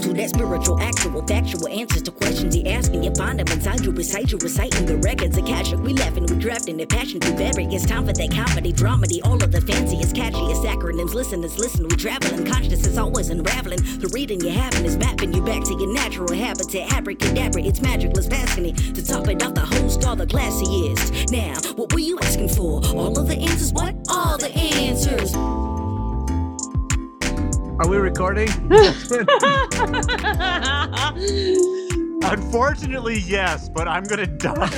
to that spiritual, actual, factual answers to questions you're asking. You find them inside you, recite, you're reciting the records of cash. We laughing, we drafting the passion to vary. It's time for that comedy, dramedy, all of the fanciest, catchiest acronyms. Listeners, listen, we traveling. Conscious is always unraveling. The reading you're having is mapping you back to your natural habitat. Abracadabra, it's magicless, passing it. To top it off, the host, all the classiest. Now, what were you asking for? All of the answers? What? All the answers. Are we recording? Unfortunately, yes, but I'm gonna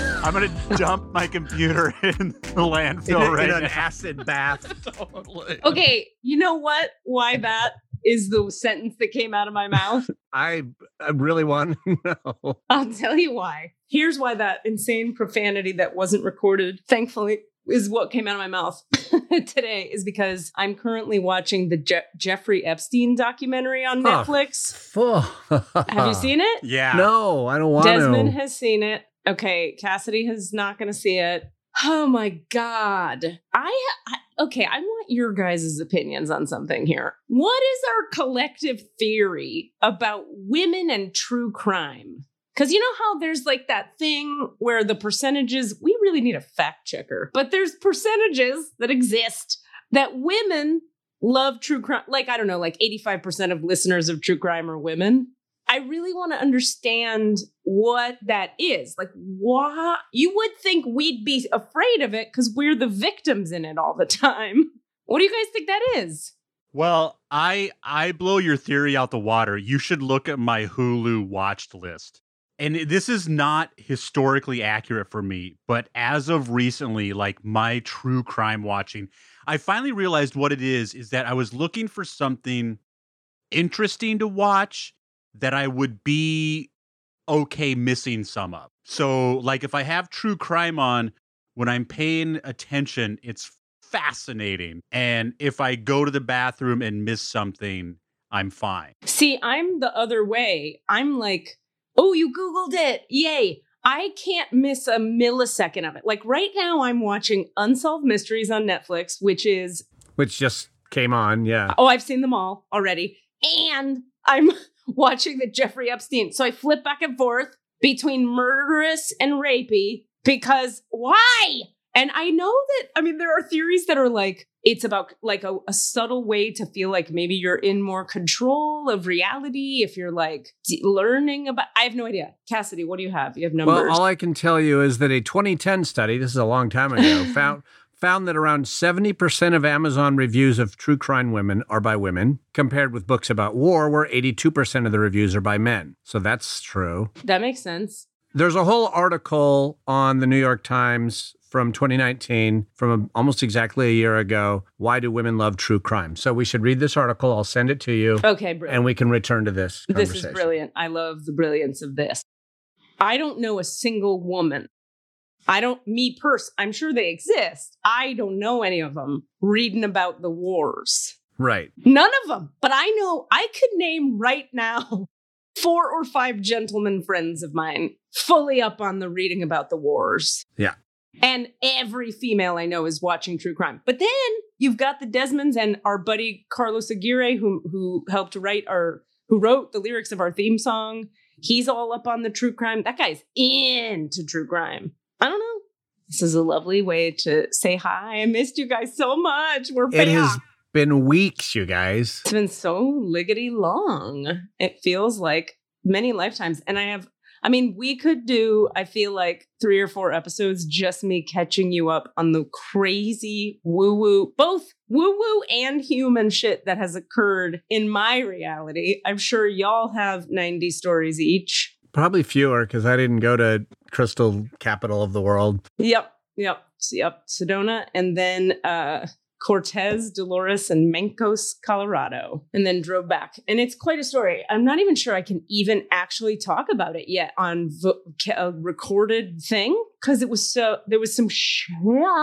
dump my computer in the landfill in an now. acid bath. Totally. Okay, you know what? Why that is the sentence that came out of my mouth? I really want to know. I'll tell you why. Here's why that insane profanity that wasn't recorded, thankfully, is what came out of my mouth today, is because I'm currently watching the Jeffrey Epstein documentary on Netflix. Have you seen it? Yeah. No, I don't want Desmond to. has seen it. Okay, Cassidy is not going to see it. Oh my God. Okay, I want your guys' opinions on something here. What is our collective theory about women and true crime? Because you know how there's like that thing where the percentages, we really need a fact checker, but there's percentages that exist that women love true crime. Like, I don't know, like 85% of listeners of true crime are women. I really want to understand what that is. Like, why? You would think we'd be afraid of it because we're the victims in it all the time. What do you guys think that is? Well, I blow your theory out the water. You should look at my Hulu watched list. And this is not historically accurate for me, but as of recently, like my true crime watching, I finally realized what it is that I was looking for something interesting to watch that I would be okay missing some of. So, like, if I have true crime on, when I'm paying attention, it's fascinating. And if I go to the bathroom and miss something, I'm fine. See, I'm the other way. I'm like, oh, you Googled it. Yay. I can't miss a millisecond of it. Like right now, I'm watching Unsolved Mysteries on Netflix, which just came on, yeah. Oh, I've seen them all already. And I'm watching the Jeffrey Epstein. So I flip back and forth between murderous and rapey because why? And I know that, I mean, there are theories that are like, it's about like a subtle way to feel like maybe you're in more control of reality if you're like learning about, I have no idea. Cassidy, what do you have? You have numbers? Well, all I can tell you is that a 2010 study, this is a long time ago, found that around 70% of Amazon reviews of true crime women are by women, compared with books about war, where 82% of the reviews are by men. So that's true. That makes sense. There's a whole article on the New York Times from 2019, from almost exactly a year ago. Why do women love true crime? So we should read this article. I'll send it to you. Okay, brilliant. And we can return to this conversation. This is brilliant. I love the brilliance of this. I don't know a single woman. I'm sure they exist. I don't know any of them reading about the wars. Right. None of them. But I know I could name right now 4 or 5 gentlemen friends of mine fully up on the reading about the wars. Yeah. And every female I know is watching true crime. But then you've got the Desmonds and our buddy Carlos Aguirre, who wrote the lyrics of our theme song. He's all up on the true crime. That guy's into true crime. I don't know. This is a lovely way to say hi. I missed you guys so much. We're back. It has been weeks, you guys. It's been so liggity long. It feels like many lifetimes. And we could do, I feel like 3 or 4 episodes, just me catching you up on the crazy woo-woo, both woo-woo and human shit that has occurred in my reality. I'm sure y'all have 90 stories each. Probably fewer, because I didn't go to Crystal Capital of the World. Yep. Sedona. And then Cortez, Dolores, and Mancos, Colorado, and then drove back. And it's quite a story. I'm not even sure I can even actually talk about it yet on a recorded thing, because there was some shit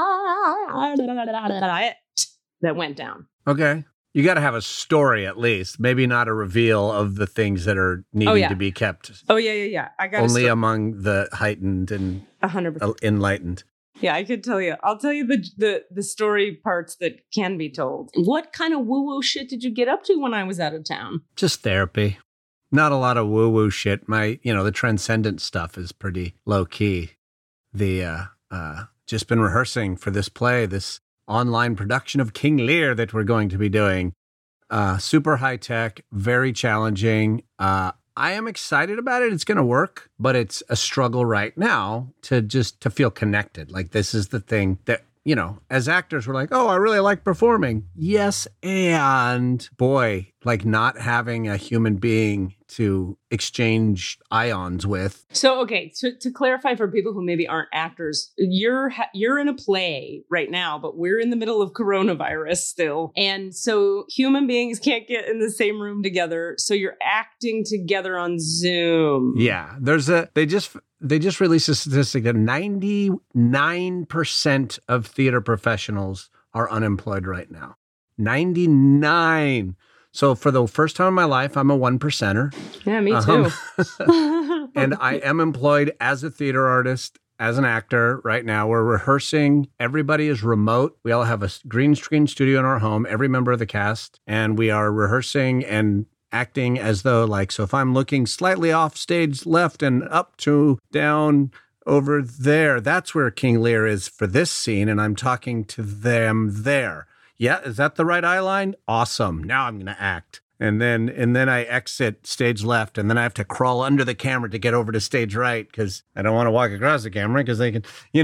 that went down. Okay. You got to have a story at least, maybe not a reveal of the things that are needing to be kept. Oh, yeah. I got only among the heightened and 100% enlightened. Yeah, I could tell you. I'll tell you the story parts that can be told. What kind of woo-woo shit did you get up to when I was out of town? Just therapy. Not a lot of woo-woo shit. The transcendent stuff is pretty low-key. Just been rehearsing for this play, this online production of King Lear that we're going to be doing. Super high-tech, very challenging. I am excited about it. It's going to work, but it's a struggle right now to feel connected. Like, this is the thing that, as actors, we're like, oh, I really like performing. Yes, and boy, like not having a human being to exchange ions with. So, okay, to clarify for people who maybe aren't actors, you're in a play right now, but we're in the middle of coronavirus still. And so human beings can't get in the same room together. So you're acting together on Zoom. Yeah, they just released a statistic that 99% of theater professionals are unemployed right now. 99. So for the first time in my life, I'm a 1%er. Yeah, me too. And I am employed as a theater artist, as an actor right now. We're rehearsing. Everybody is remote. We all have a green screen studio in our home, every member of the cast. And we are rehearsing and acting as though, like, so if I'm looking slightly off stage left and up to down over there, that's where King Lear is for this scene. And I'm talking to them there. Yeah, is that the right eye line? Awesome. Now I'm going to act. And then I exit stage left, and then I have to crawl under the camera to get over to stage right because I don't want to walk across the camera because they can,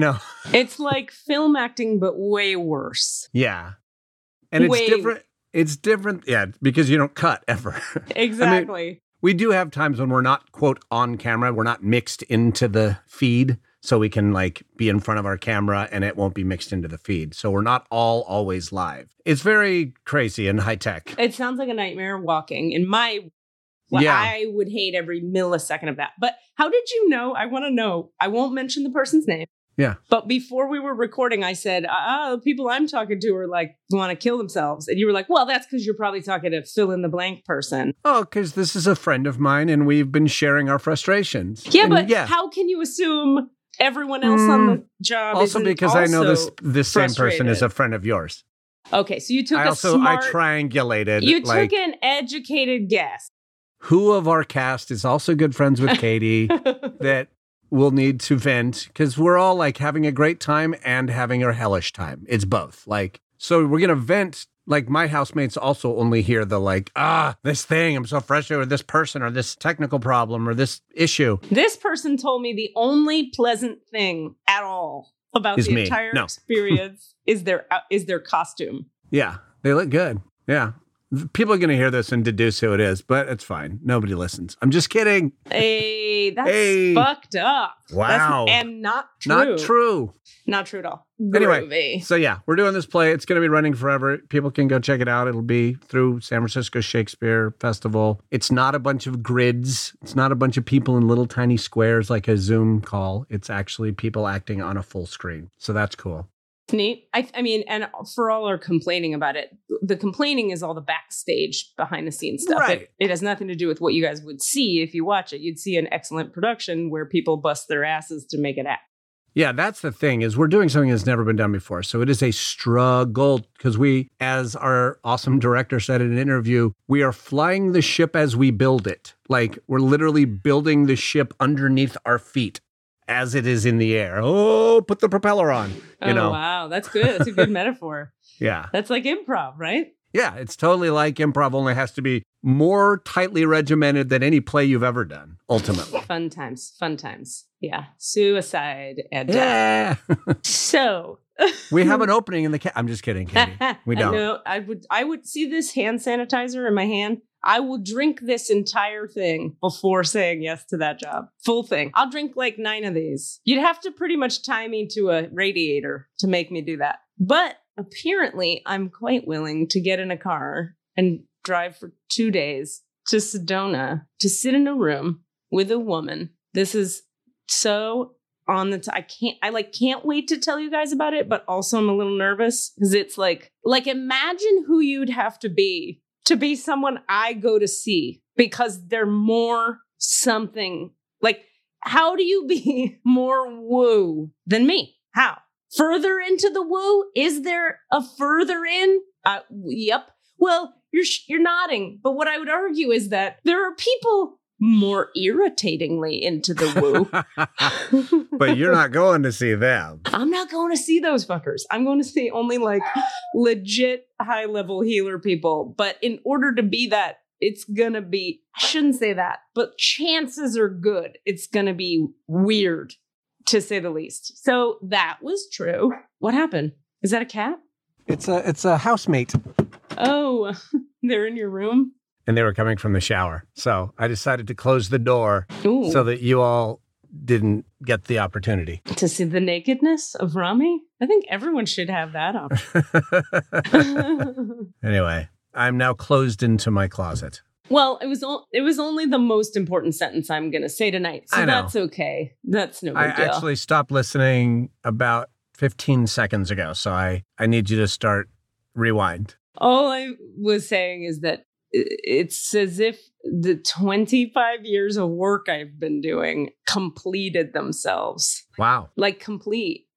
It's like film acting, but way worse. Yeah. And it's different. It's different. Yeah, because you don't cut ever. Exactly. I mean, we do have times when we're not, quote, on camera. We're not mixed into the feed. So we can like be in front of our camera and it won't be mixed into the feed. So we're not always live. It's very crazy and high tech. It sounds like a nightmare walking. I would hate every millisecond of that. But how did you know? I want to know. I won't mention the person's name. Yeah. But before we were recording, I said, the people I'm talking to are like, want to kill themselves. And you were like, well, that's because you're probably talking to fill in the blank person. Oh, because this is a friend of mine and we've been sharing our frustrations. Yeah, but how can you assume everyone else on the job also because I know this same person is a friend of yours. Okay, so you took I triangulated. You took an educated guess. Who of our cast is also good friends with Katie that will need to vent because we're all like having a great time and having a hellish time. It's both. Like, so we're going to vent. Like my housemates also only hear the like, this thing, I'm so frustrated with this person or this technical problem or this issue. This person told me the only pleasant thing at all about the entire experience is their costume. Yeah, they look good. Yeah. People are going to hear this and deduce who it is, but it's fine. Nobody listens. I'm just kidding. Hey, that's fucked up. Wow. And not true. Not true. Not true at all. Anyway, so yeah, we're doing this play. It's going to be running forever. People can go check it out. It'll be through San Francisco Shakespeare Festival. It's not a bunch of grids. It's not a bunch of people in little tiny squares like a Zoom call. It's actually people acting on a full screen. So that's cool. It's neat. I mean, and for all our complaining about it, the complaining is all the backstage behind the scenes stuff. Right. It has nothing to do with what you guys would see if you watch it. You'd see an excellent production where people bust their asses to make it act. Yeah, that's the thing is we're doing something that's never been done before. So it is a struggle because we, as our awesome director said in an interview, we are flying the ship as we build it. Like we're literally building the ship underneath our feet as it is in the air. Oh, put the propeller on. Wow. That's good. That's a good metaphor. Yeah. That's like improv, right? Yeah, it's totally like improv, only has to be more tightly regimented than any play you've ever done, ultimately. Fun times. Yeah. Suicide and death. Yeah. So we have an opening in the I'm just kidding, Katie. We don't. No, I would see this hand sanitizer in my hand. I will drink this entire thing before saying yes to that job. Full thing. I'll drink like 9 of these. You'd have to pretty much tie me to a radiator to make me do that. But apparently, I'm quite willing to get in a car and drive for 2 days to Sedona to sit in a room with a woman. This is so on the I can't wait to tell you guys about it, but also I'm a little nervous because it's like imagine who you'd have to be someone I go to see because they're more something. Like, how do you be more woo than me? How? Further into the woo? Is there a further in? Yep. Well, you're nodding. But what I would argue is that there are people more irritatingly into the woo. But you're not going to see them. I'm not going to see those fuckers. I'm going to see only like legit high level healer people. But in order to be that, it's going to be, I shouldn't say that, but chances are good. It's going to be weird, to say the least. So that was true. What happened? Is that a cat? It's a housemate. Oh, they're in your room? And they were coming from the shower. So I decided to close the door Ooh. so that you all didn't get the opportunity. To see the nakedness of Rami? I think everyone should have that option. Anyway, I'm now closed into my closet. Well, it was only the most important sentence I'm going to say tonight. So that's okay. That's no big deal. I actually stopped listening about 15 seconds ago. So I need you to start rewind. All I was saying is that it's as if the 25 years of work I've been doing completed themselves. Wow. Like complete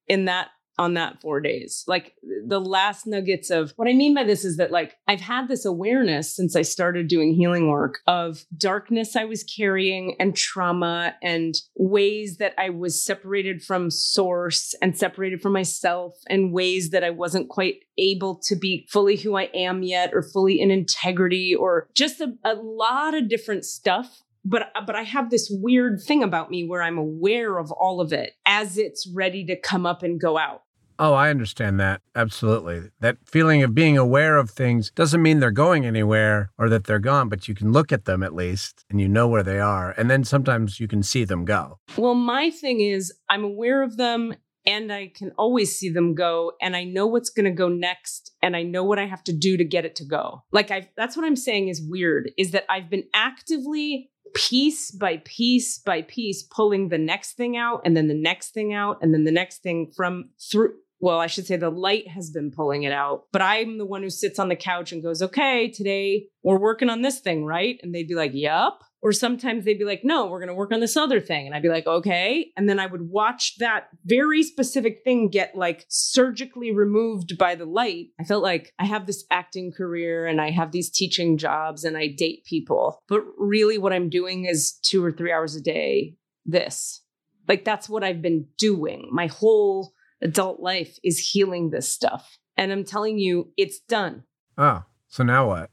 on that 4 days. Like the last nuggets of what I mean by this is that like I've had this awareness since I started doing healing work of darkness I was carrying and trauma and ways that I was separated from source and separated from myself and ways that I wasn't quite able to be fully who I am yet or fully in integrity or just a lot of different stuff. But I have this weird thing about me where I'm aware of all of it as it's ready to come up and go out. Oh, I understand that. Absolutely. That feeling of being aware of things doesn't mean they're going anywhere or that they're gone, but you can look at them at least and you know where they are. And then sometimes you can see them go. Well, my thing is I'm aware of them and I can always see them go and I know what's going to go next and I know what I have to do to get it to go. Like that's what I'm saying is weird, is that I've been actively piece by piece by piece pulling the next thing out and then the next thing out and then the next thing through. Well, I should say the light has been pulling it out, but I'm the one who sits on the couch and goes, okay, today we're working on this thing, right? And they'd be like, yup. Or sometimes they'd be like, no, we're going to work on this other thing. And I'd be like, okay. And then I would watch that very specific thing get like surgically removed by the light. I felt like I have this acting career and I have these teaching jobs and I date people. But really what I'm doing is 2 or 3 hours a day, this. Like that's what I've been doing. My whole adult life is healing this stuff. And I'm telling you, it's done. Oh, so now what?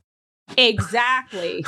Exactly.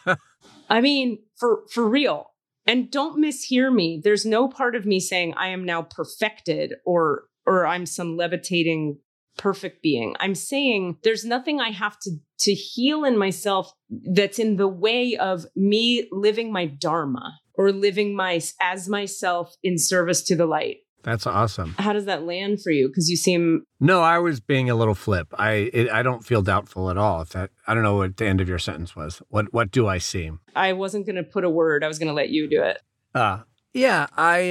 I mean, for real. And don't mishear me. There's no part of me saying I am now perfected or I'm some levitating perfect being. I'm saying there's nothing I have to heal in myself that's in the way of me living my dharma or living as myself in service to the light. That's awesome. How does that land for you? Because you seem... No, I was being a little flip. I don't feel doubtful at all. I don't know what the end of your sentence was. What do I seem? I wasn't going to put a word. I was going to let you do it. Yeah,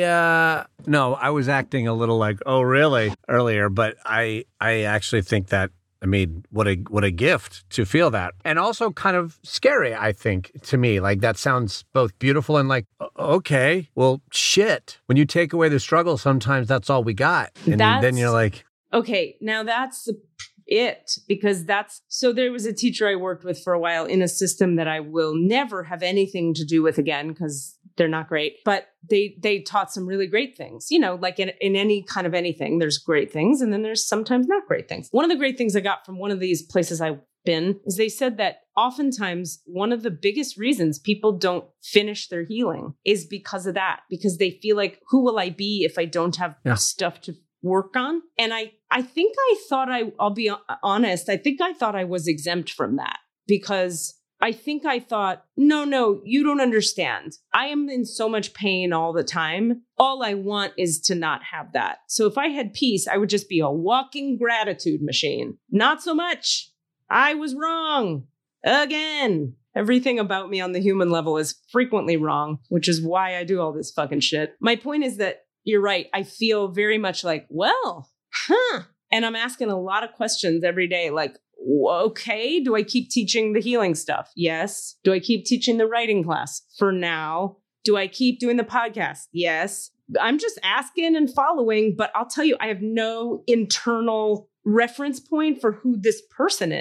I was acting a little like, oh, really? Earlier, but I actually think that, I mean, what a gift to feel that. And also kind of scary, I think, to me. Like, that sounds both beautiful and like, okay, well, shit. When you take away the struggle, sometimes that's all we got. And then you're like... Okay, now that's it. Because so there was a teacher I worked with for a while in a system that I will never have anything to do with again, because they're not great. But they taught some really great things. You know, like in any kind of anything, there's great things. And then there's sometimes not great things. One of the great things I got from one of these places I've been is they said that oftentimes one of the biggest reasons people don't finish their healing is because of that. Because they feel like, who will I be if I don't have stuff to work on? And I think I thought I'll be honest, I think I thought I was exempt from that because I think I thought, no, you don't understand. I am in so much pain all the time. All I want is to not have that. So if I had peace, I would just be a walking gratitude machine. Not so much. I was wrong. Again. Everything about me on the human level is frequently wrong, which is why I do all this fucking shit. My point is that you're right. I feel very much like, well, and I'm asking a lot of questions every day, like, okay, do I keep teaching the healing stuff? Yes. Do I keep teaching the writing class? For now. Do I keep doing the podcast? Yes. I'm just asking and following, but I'll tell you, I have no internal reference point for who this person is.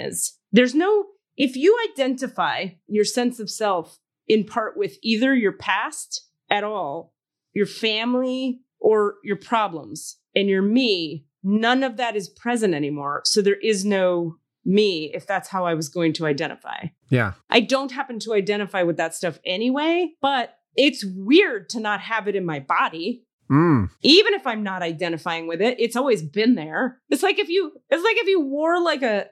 If you identify your sense of self in part with either your past at all, your family, or your problems, and your me, none of that is present anymore. So there is no me, if that's how I was going to identify. Yeah. I don't happen to identify with that stuff anyway, but it's weird to not have it in my body. Even if I'm not identifying with it, it's always been there. It's like if you wore like a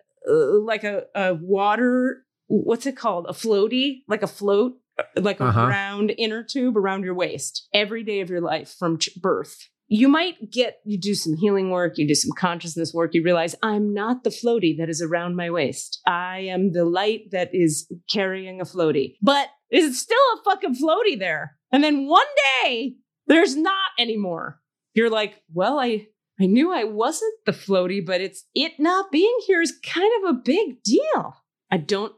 water, what's it called? A floaty, like a float, like a round inner tube around your waist every day of your life from birth. You do some healing work, you do some consciousness work, you realize I'm not the floaty that is around my waist. I am the light that is carrying a floaty. But it's still a fucking floaty there. And then one day, there's not anymore. You're like, well, I knew I wasn't the floaty, but it not being here is kind of a big deal. I don't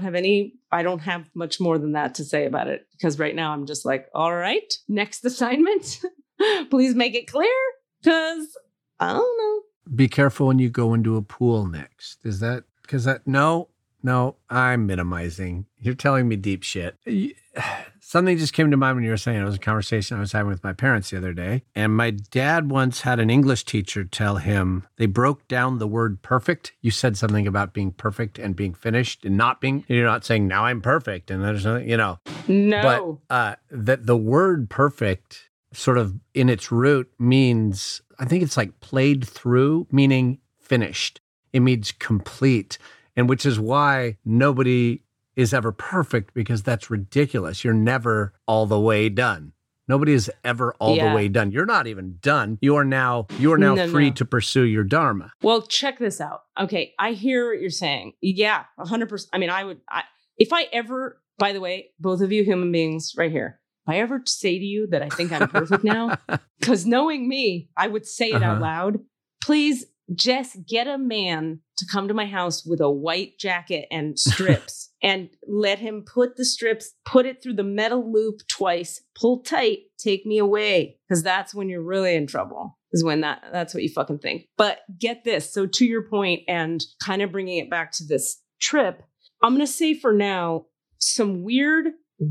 have much more than that to say about it, because right now I'm just like, all right, next assignment. Please make it clear, because I don't know. Be careful when you go into a pool next. No, I'm minimizing. You're telling me deep shit. Something just came to mind when you were saying it. Was a conversation I was having with my parents the other day. And my dad once had an English teacher tell him, they broke down the word perfect. You said something about being perfect and being finished and not being, you're not saying now I'm perfect. And there's nothing, No. But that the word perfect sort of in its root means, I think it's like played through, meaning finished. It means complete. And which is why nobody is ever perfect, because that's ridiculous. You're never all the way done. Nobody is ever all the way done. You're not even done. You are now free to pursue your dharma. Well, check this out. Okay, I hear what you're saying. Yeah, 100%. I mean, if I ever, by the way, both of you human beings right here, if I ever say to you that I think I'm perfect now, because knowing me, I would say it out loud. Please just get a man to come to my house with a white jacket and strips and let him put it through the metal loop twice, pull tight, take me away. Because that's when you're really in trouble, is when that's what you fucking think. But get this. So to your point, and kind of bringing it back to this trip, I'm going to say for now, some weird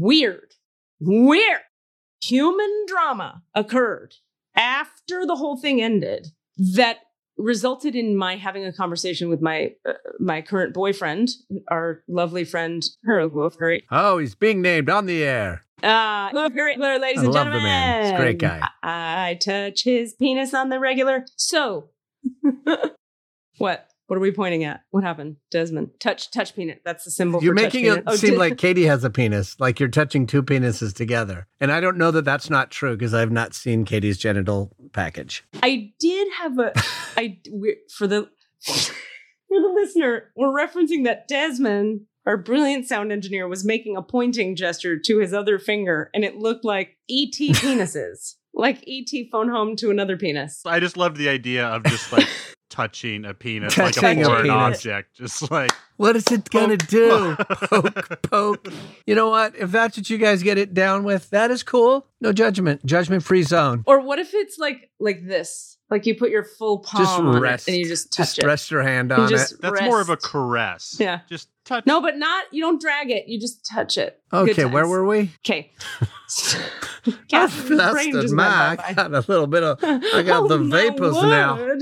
human drama occurred after the whole thing ended that resulted in my having a conversation with my current boyfriend, our lovely friend, Oh, he's being named on the air. Ladies and gentlemen. I love the man. He's a great guy. I touch his penis on the regular. So, what? What are we pointing at? What happened, Desmond? Touch penis. That's the symbol. You're for making touch it seem like Katie has a penis, like you're touching two penises together. And I don't know that that's not true, because I've not seen Katie's genital package. I did have for the listener, we're referencing that Desmond, our brilliant sound engineer, was making a pointing gesture to his other finger, and it looked like E.T. penises, like E.T. phone home to another penis. I just loved the idea of just like touching a penis, Touching like a foreign penis. object, just like, what is it going to do? Poke. You know what? If that's what you guys get it down with, that is cool. No judgment. Judgment-free zone. Or what if it's like this? Like you put your full palm on it and you just touch it. Rest your hand on it. that's more of a caress. Yeah. Just touch. No, but you don't drag it. You just touch it. Okay, where were we? Okay. That's the Mac. I got a little bit of, I got the vapors now.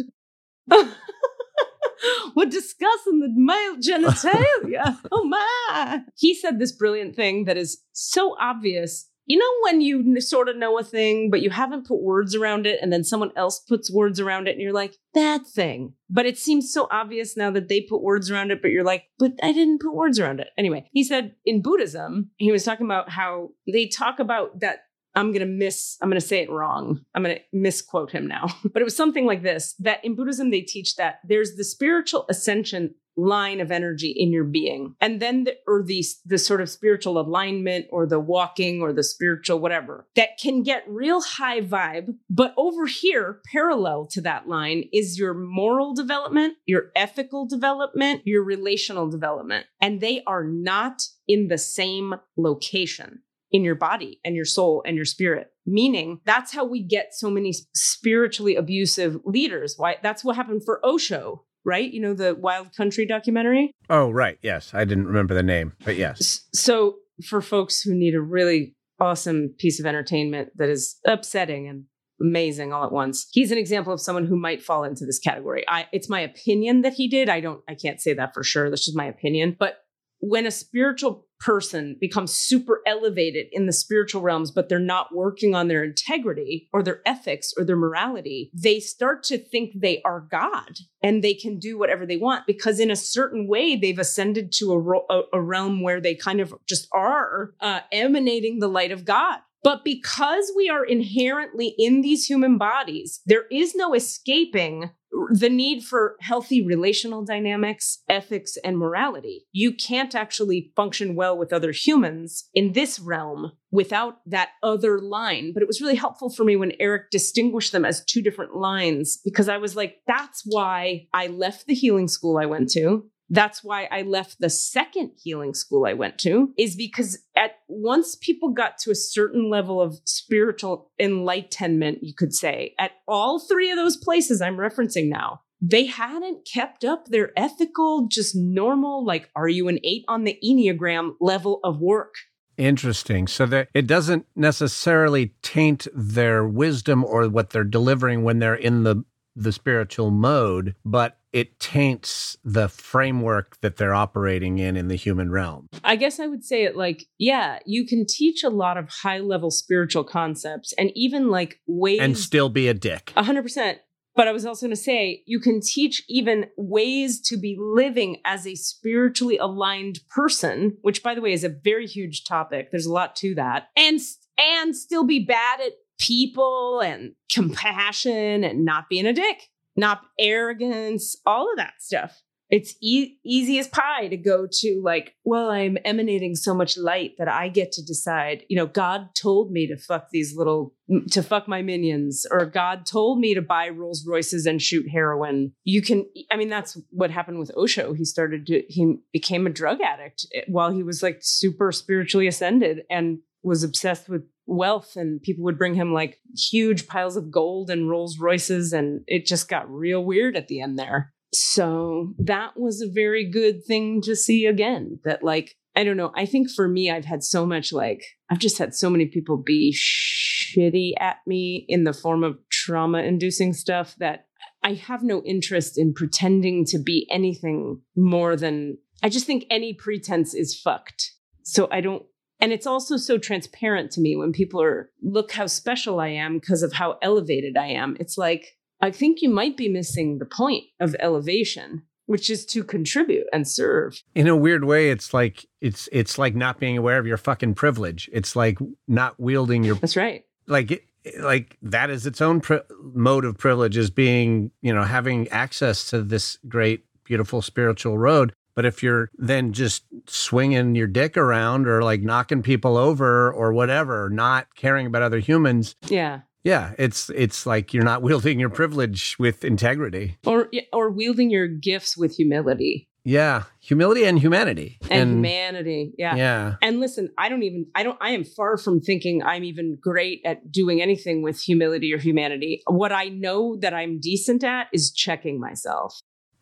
We're discussing the male genitalia. Oh my. He said this brilliant thing that is so obvious. You know, when you sort of know a thing, but you haven't put words around it, and then someone else puts words around it, and you're like, that thing. But it seems so obvious now that they put words around it, but you're like, but I didn't put words around it. Anyway, he said in Buddhism, he was talking about how they talk about that. I'm going to say it wrong. I'm going to misquote him now. But it was something like this, that in Buddhism, they teach that there's the spiritual ascension line of energy in your being. And then the sort of spiritual alignment or the walking or the spiritual whatever that can get real high vibe. But over here, parallel to that line is your moral development, your ethical development, your relational development. And they are not in the same location in your body and your soul and your spirit. Meaning that's how we get so many spiritually abusive leaders. Why? That's what happened for Osho, right? You know, the Wild Country documentary? Oh, right. Yes. I didn't remember the name, but yes. So for folks who need a really awesome piece of entertainment that is upsetting and amazing all at once, he's an example of someone who might fall into this category. It's my opinion that he did. I can't say that for sure. That's just my opinion. But when a spiritual person becomes super elevated in the spiritual realms, but they're not working on their integrity or their ethics or their morality, they start to think they are God and they can do whatever they want because in a certain way, they've ascended to a realm where they kind of just are emanating the light of God. But because we are inherently in these human bodies, there is no escaping the need for healthy relational dynamics, ethics, and morality. You can't actually function well with other humans in this realm without that other line. But it was really helpful for me when Eric distinguished them as two different lines, because I was like, that's why I left the healing school I went to. That's why I left the second healing school I went to, is because once people got to a certain level of spiritual enlightenment, you could say, at all three of those places I'm referencing now, they hadn't kept up their ethical, just normal, like, are you an 8 on the Enneagram level of work? Interesting. So that it doesn't necessarily taint their wisdom or what they're delivering when they're in the spiritual mode, but it taints the framework that they're operating in the human realm. I guess I would say it like, yeah, you can teach a lot of high level spiritual concepts and even like ways. And still be a dick. 100%. But I was also going to say, you can teach even ways to be living as a spiritually aligned person, which by the way is a very huge topic. There's a lot to that. And still be bad at people and compassion and not being a dick, not arrogance, all of that stuff. It's easy as pie to go to like, well, I'm emanating so much light that I get to decide, you know, God told me to fuck my minions, or God told me to buy Rolls Royces and shoot heroin. That's what happened with Osho. He became a drug addict while he was like super spiritually ascended and was obsessed with wealth, and people would bring him like huge piles of gold and Rolls Royces, and it just got real weird at the end there. So that was a very good thing to see again, that like, I don't know. I think for me, I've just had so many people be shitty at me in the form of trauma inducing stuff that I have no interest in pretending to be anything more than, I just think any pretense is fucked. So I don't. And it's also so transparent to me when people look how special I am because of how elevated I am. It's like, I think you might be missing the point of elevation, which is to contribute and serve. In a weird way, it's like not being aware of your fucking privilege. It's like not wielding your. That's right. Like that is its own mode of privilege, is being, having access to this great, beautiful spiritual road. But if you're then just swinging your dick around or like knocking people over or whatever, not caring about other humans. Yeah. Yeah. It's like you're not wielding your privilege with integrity. Or wielding your gifts with humility. Yeah. Humility and humanity. And humanity. Yeah. Yeah. And listen, I am far from thinking I'm even great at doing anything with humility or humanity. What I know that I'm decent at is checking myself.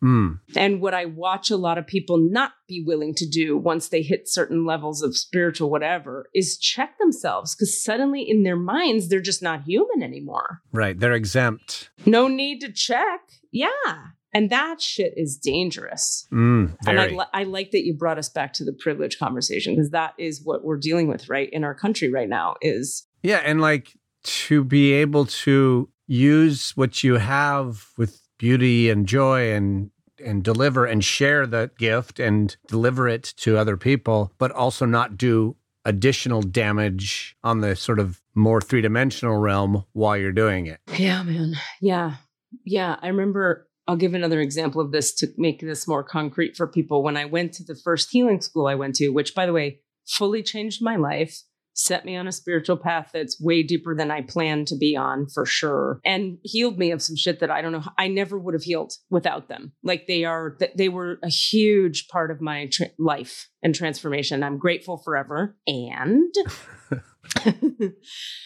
And what I watch a lot of people not be willing to do once they hit certain levels of spiritual whatever is check themselves, because suddenly in their minds, they're just not human anymore. Right. They're exempt. No need to check. Yeah. And that shit is dangerous. Very. And I like that you brought us back to the privilege conversation, because that is what we're dealing with right in our country right now is. Yeah. And like to be able to use what you have with beauty and joy and deliver and share the gift and deliver it to other people, but also not do additional damage on the sort of more three-dimensional realm while you're doing it. Yeah, man. Yeah. Yeah. I remember, I'll give another example of this to make this more concrete for people. When I went to the first healing school I went to, which by the way, fully changed my life, set me on a spiritual path that's way deeper than I planned to be on, for sure, and healed me of some shit that I don't know. I never would have healed without them. Like they were a huge part of my life and transformation. I'm grateful forever. And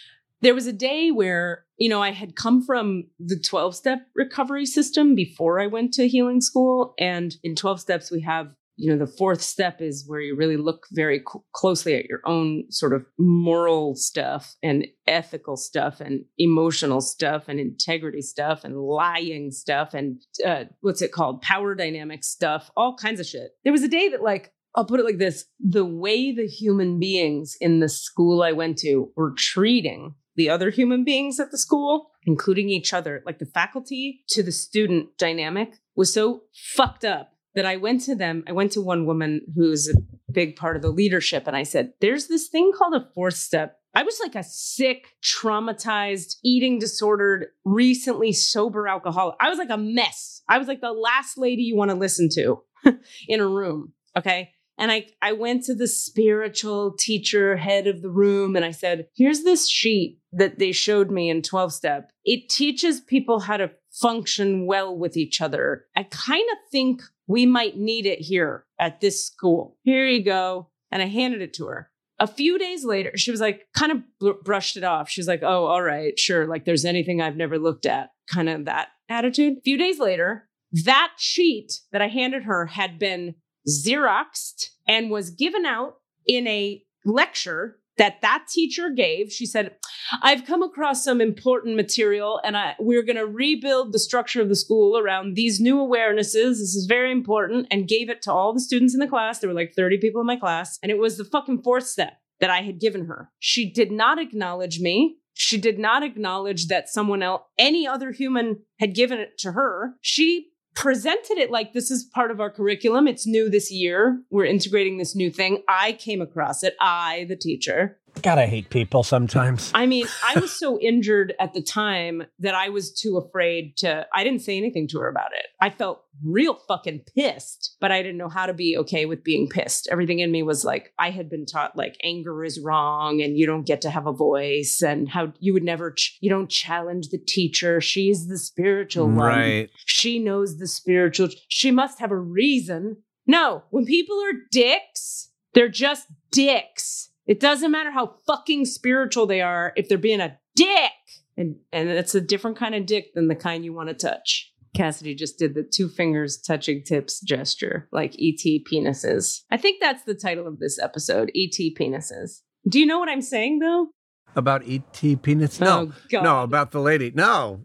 There was a day where, I had come from the 12-step recovery system before I went to healing school. And in 12 steps, we have, the fourth step is where you really look very closely at your own sort of moral stuff and ethical stuff and emotional stuff and integrity stuff and lying stuff and what's it called? Power dynamic stuff, all kinds of shit. There was a day that, like, I'll put it like this. The way the human beings in the school I went to were treating the other human beings at the school, including each other, like the faculty to the student dynamic, was so fucked up that I went to one woman who's a big part of the leadership. And I said, there's this thing called a fourth step. I was like a sick, traumatized, eating disordered, recently sober alcoholic. I was like a mess. I was like the last lady you want to listen to in a room. Okay. And I went to the spiritual teacher, head of the room, and I said, here's this sheet that they showed me in 12-step. It teaches people how to function well with each other. I kind of think we might need it here at this school. Here you go. And I handed it to her. A few days later, she was like, kind of brushed it off. She was like, oh, all right, sure. Like there's anything I've never looked at. Kind of that attitude. A few days later, that sheet that I handed her had been Xeroxed and was given out in a lecture that teacher gave. She said, I've come across some important material and we're going to rebuild the structure of the school around these new awarenesses. This is very important, and gave it to all the students in the class. There were like 30 people in my class, and it was the fucking fourth step that I had given her. She did not acknowledge me. She did not acknowledge that someone else, any other human, had given it to her. She presented it like, this is part of our curriculum. It's new this year. We're integrating this new thing. I came across it. I, the teacher. God, I hate people sometimes. I mean, I was so injured at the time that I was too afraid I didn't say anything to her about it. I felt real fucking pissed, but I didn't know how to be okay with being pissed. Everything in me was like, I had been taught like anger is wrong and you don't get to have a voice, and how you would never, you don't challenge the teacher. She's the spiritual one. Right. She knows the spiritual. She must have a reason. No, when people are dicks, they're just dicks. It doesn't matter how fucking spiritual they are if they're being a dick. And it's a different kind of dick than the kind you want to touch. Cassidy just did the 2 fingers touching tips gesture, like E.T. penises. I think that's the title of this episode, E.T. penises. Do you know what I'm saying, though? About E.T. penis? No, no, about the lady. No,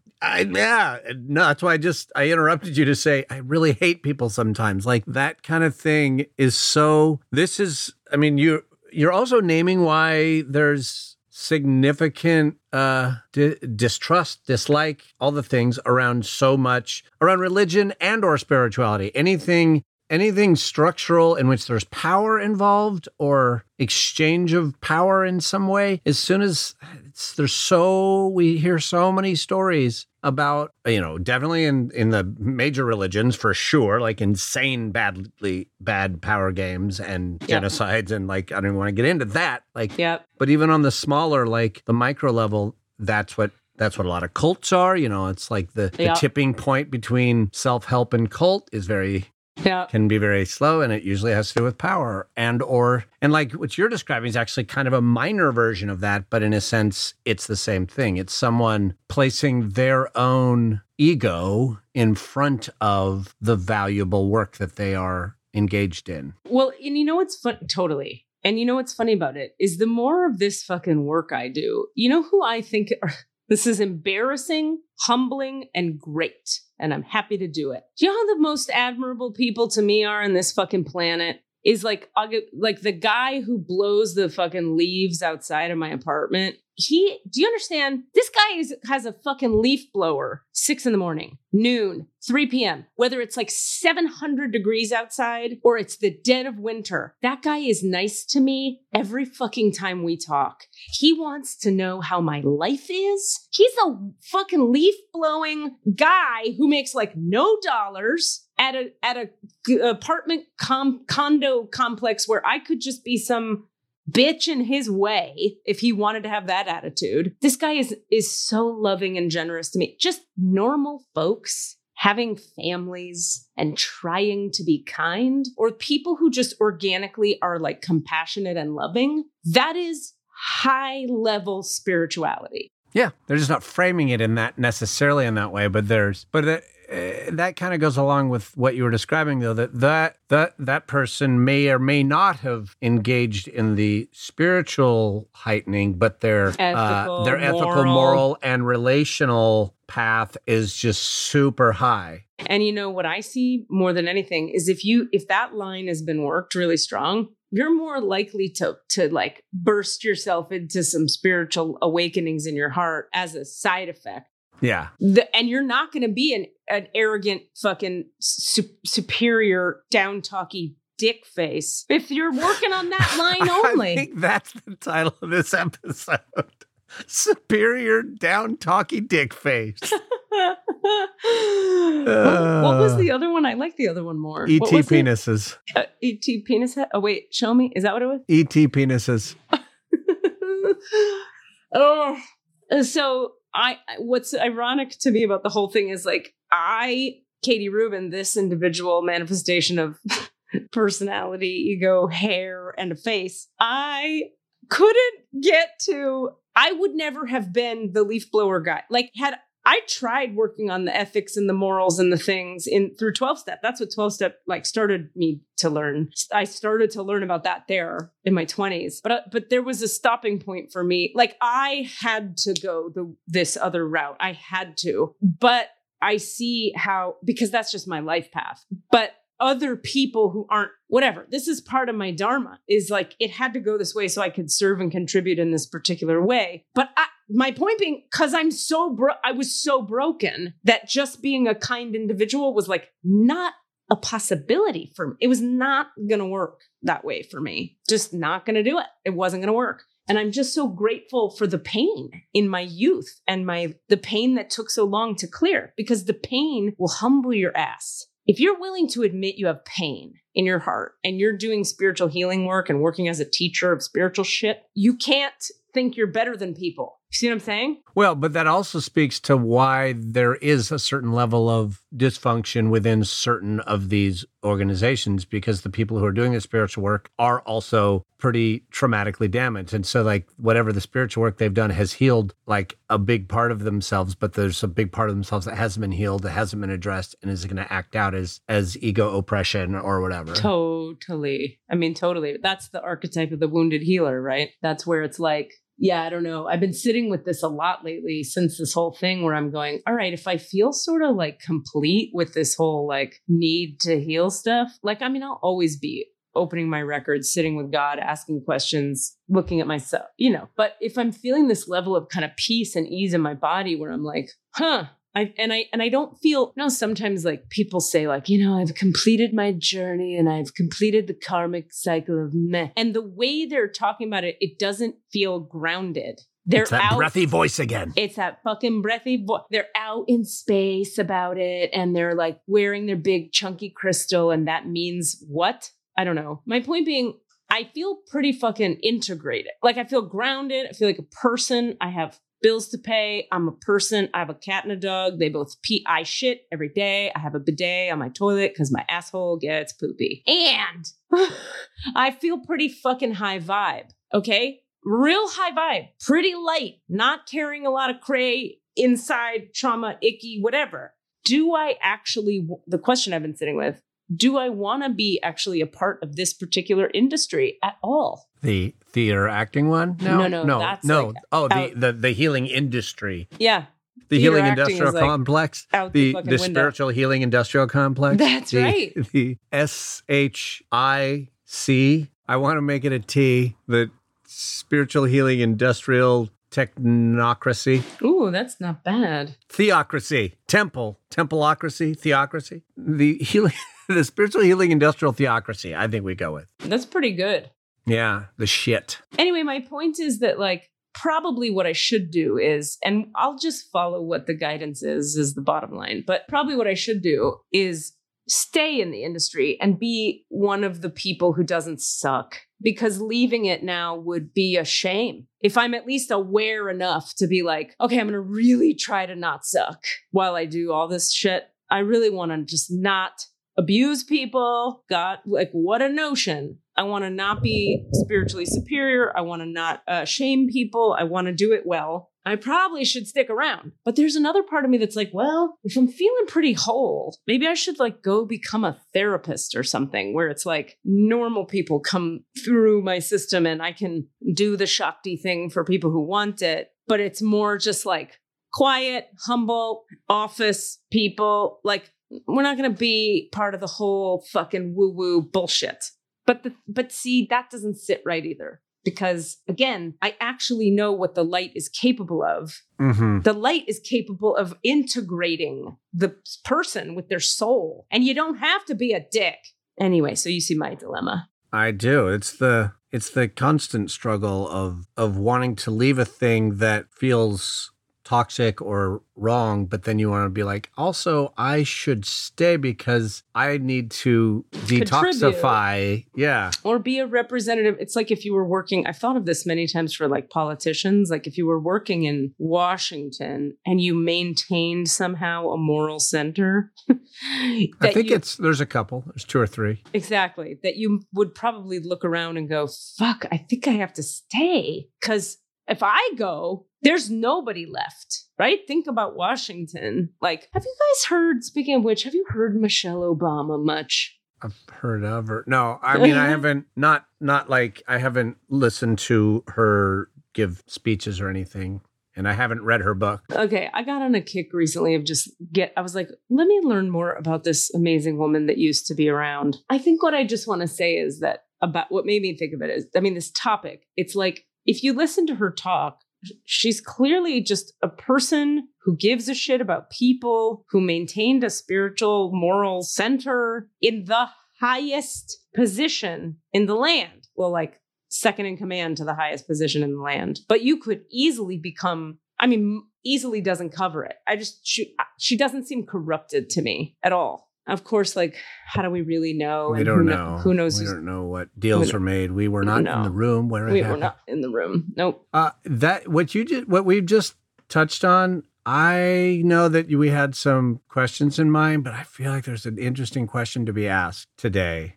that's why I interrupted you to say, I really hate people sometimes. Like that kind of thing is so, you're also naming why there's significant distrust, dislike, all the things around religion and or spirituality. Anything structural in which there's power involved or exchange of power in some way, as soon as we hear so many stories about, definitely in the major religions for sure, like insane bad power games and genocides. And like, I don't even want to get into that. Like, but even on the smaller, like the micro level, that's what a lot of cults are. It's like the tipping point between self-help and cult is can be very slow, and it usually has to do with power and like what you're describing is actually kind of a minor version of that, but in a sense, it's the same thing. It's someone placing their own ego in front of the valuable work that they are engaged in. Well, and you know what's fun? Totally. And you know what's funny about it is the more of this fucking work I do, you know who I think this is embarrassing, humbling, and great. And I'm happy to do it. Do you know how the most admirable people to me are on this fucking planet? Is like the guy who blows the fucking leaves outside of my apartment. Do you understand? This guy has a fucking leaf blower, 6 a.m, noon, 3 p.m., whether it's like 700 degrees outside or it's the dead of winter. That guy is nice to me every fucking time we talk. He wants to know how my life is. He's a fucking leaf blowing guy who makes like no dollars at a apartment condo complex where I could just be some bitch in his way if he wanted to have that attitude. This guy is so loving and generous to me. Just normal folks having families and trying to be kind, or people who just organically are like compassionate and loving. That is high level spirituality. Yeah, they're just not framing it in that necessarily in that way, but that kind of goes along with what you were describing, though, that person may or may not have engaged in the spiritual heightening, but their ethical, moral, and relational path is just super high. And you know what I see more than anything is if that line has been worked really strong, you're more likely to like burst yourself into some spiritual awakenings in your heart as a side effect. Yeah. And you're not going to be an arrogant fucking superior down talky dick face if you're working on that line only. I think that's the title of this episode. Superior down talky dick face. What was the other one? I like the other one more. E.T. penises. E.T. penis head? Oh, wait, show me. Is that what it was? E.T. penises. Oh, so what's ironic to me about the whole thing is like, Katie Rubin, this individual manifestation of personality, ego, hair, and a face, I would never have been the leaf blower guy. Like, had I tried working on the ethics and the morals and the things through 12-step. That's what 12-step like started me to learn. I started to learn about that there in my 20s. But there was a stopping point for me. Like, I had to go this other route. I had to. But I see how, because that's just my life path. But other people who aren't, whatever, this is part of my dharma, is like, it had to go this way so I could serve and contribute in this particular way. But my point being, because I was so broken that just being a kind individual was like not a possibility for me. It was not going to work that way for me. Just not going to do it. It wasn't going to work. And I'm just so grateful for the pain in my youth and the pain that took so long to clear, because the pain will humble your ass. If you're willing to admit you have pain in your heart and you're doing spiritual healing work and working as a teacher of spiritual shit, you can't think you're better than people. See what I'm saying? Well, but that also speaks to why there is a certain level of dysfunction within certain of these organizations, because the people who are doing the spiritual work are also pretty traumatically damaged. And so like whatever the spiritual work they've done has healed like a big part of themselves, but there's a big part of themselves that hasn't been healed, that hasn't been addressed, and is going to act out as ego oppression or whatever. Totally. I mean, totally. That's the archetype of the wounded healer, right? That's where it's like, yeah, I don't know. I've been sitting with this a lot lately since this whole thing where I'm going, all right, if I feel sort of like complete with this whole like need to heal stuff, like, I mean, I'll always be opening my records, sitting with God, asking questions, looking at myself, but if I'm feeling this level of kind of peace and ease in my body where I'm like, I don't feel, sometimes like people say like, I've completed my journey and I've completed the karmic cycle of meh. And the way they're talking about it, it doesn't feel grounded. It's that breathy voice again. It's that fucking breathy voice. They're out in space about it and they're like wearing their big chunky crystal. And that means what? I don't know. My point being, I feel pretty fucking integrated. Like I feel grounded. I feel like a person. I have bills to pay. I'm a person. I have a cat and a dog. They both pee. I shit every day. I have a bidet on my toilet because my asshole gets poopy. And I feel pretty fucking high vibe. Okay? Real high vibe. Pretty light. Not carrying a lot of cray, inside, trauma, icky, whatever. Do I actually, the question I've been sitting with, do I want to be actually a part of this particular industry at all? The theater acting one? No. That's no. Like The healing industry. Yeah. The healing industrial complex. Out the window. Spiritual healing industrial complex. That's right. The SHIC. I want to make it a T. The spiritual healing industrial technocracy. Ooh, that's not bad. Theocracy. Templeocracy. Theocracy. The spiritual healing industrial theocracy, I think we go with. That's pretty good. Yeah, the shit. Anyway, my point is that like probably what I should do is, and I'll just follow what the guidance is the bottom line, but probably what I should do is stay in the industry and be one of the people who doesn't suck, because leaving it now would be a shame. If I'm at least aware enough to be like, okay, I'm going to really try to not suck while I do all this shit. I really want to just not abuse people. God, like, what a notion. I want to not be spiritually superior. I want to not shame people. I want to do it well. I probably should stick around. But there's another part of me that's like, well, if I'm feeling pretty whole, maybe I should like go become a therapist or something where it's like normal people come through my system and I can do the Shakti thing for people who want it. But it's more just like quiet, humble office people. Like, we're not going to be part of the whole fucking woo-woo bullshit. But see, that doesn't sit right either. Because again, I actually know what the light is capable of. Mm-hmm. The light is capable of integrating the person with their soul. And you don't have to be a dick. Anyway, so you see my dilemma. I do. It's the constant struggle of wanting to leave a thing that feels toxic or wrong, but then you want to be like, also, I should stay because I need to detoxify. Yeah. Or be a representative. It's like if you were working, I've thought of this many times for like politicians, like if you were working in Washington and you maintained somehow a moral center. I think there's a couple, there's 2 or 3. Exactly. That you would probably look around and go, fuck, I think I have to stay. Because if I go, there's nobody left, right? Think about Washington. Like, have you guys heard, speaking of which, have you heard Michelle Obama much? I've heard of her. No, I mean, I haven't, not like, I haven't listened to her give speeches or anything. And I haven't read her book. Okay, I got on a kick recently of I was like, let me learn more about this amazing woman that used to be around. I think what I just want to say is that about what made me think of it is, I mean, this topic, it's like, if you listen to her talk, she's clearly just a person who gives a shit about people, who maintained a spiritual, moral center in the highest position in the land. Well, like second in command to the highest position in the land. But you could easily become, I mean, easily doesn't cover it. She doesn't seem corrupted to me at all. Of course, like, how do we really know? We don't know. Who knows? We don't know what deals were made. We were not in the room where it happened. We were not in the room. Nope. What we've just touched on, I know that we had some questions in mind, but I feel like there's an interesting question to be asked today.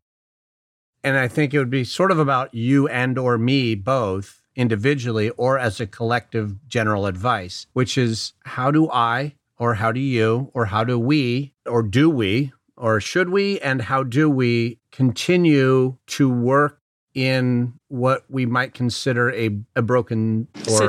And I think it would be sort of about you and or me both individually or as a collective general advice, which is how do I, or how do you, or how do we, or do we, or should we, and how do we continue to work in what we might consider a broken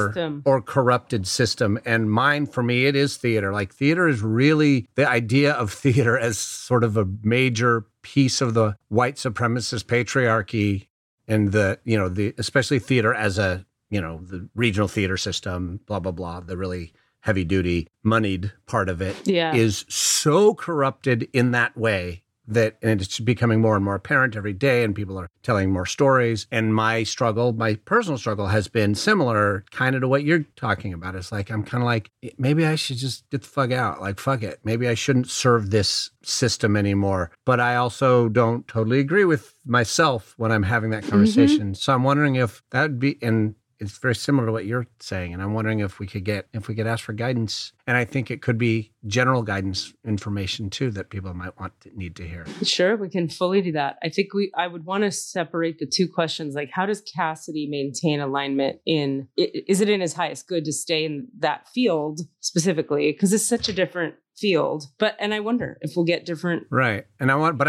or corrupted system? And mine, for me, it is theater. Like, theater is really the idea of theater as sort of a major piece of the white supremacist patriarchy and the especially theater as a, the regional theater system, blah, blah, blah, the really heavy duty moneyed part of it is so corrupted in that way and it's becoming more and more apparent every day, and people are telling more stories. And my personal struggle has been similar kind of to what you're talking about. It's like, I'm kind of like, maybe I should just get the fuck out. Like, fuck it. Maybe I shouldn't serve this system anymore. But I also don't totally agree with myself when I'm having that conversation. Mm-hmm. So I'm wondering if that would be, and it's very similar to what you're saying. And I'm wondering if we could ask for guidance. And I think it could be general guidance information too, that people might need to hear. Sure. We can fully do that. I think I would want to separate the two questions. Like, how does Cassidy maintain alignment is it in his highest good to stay in that field specifically? Because it's such a different field. And I wonder if we'll get different. Right. And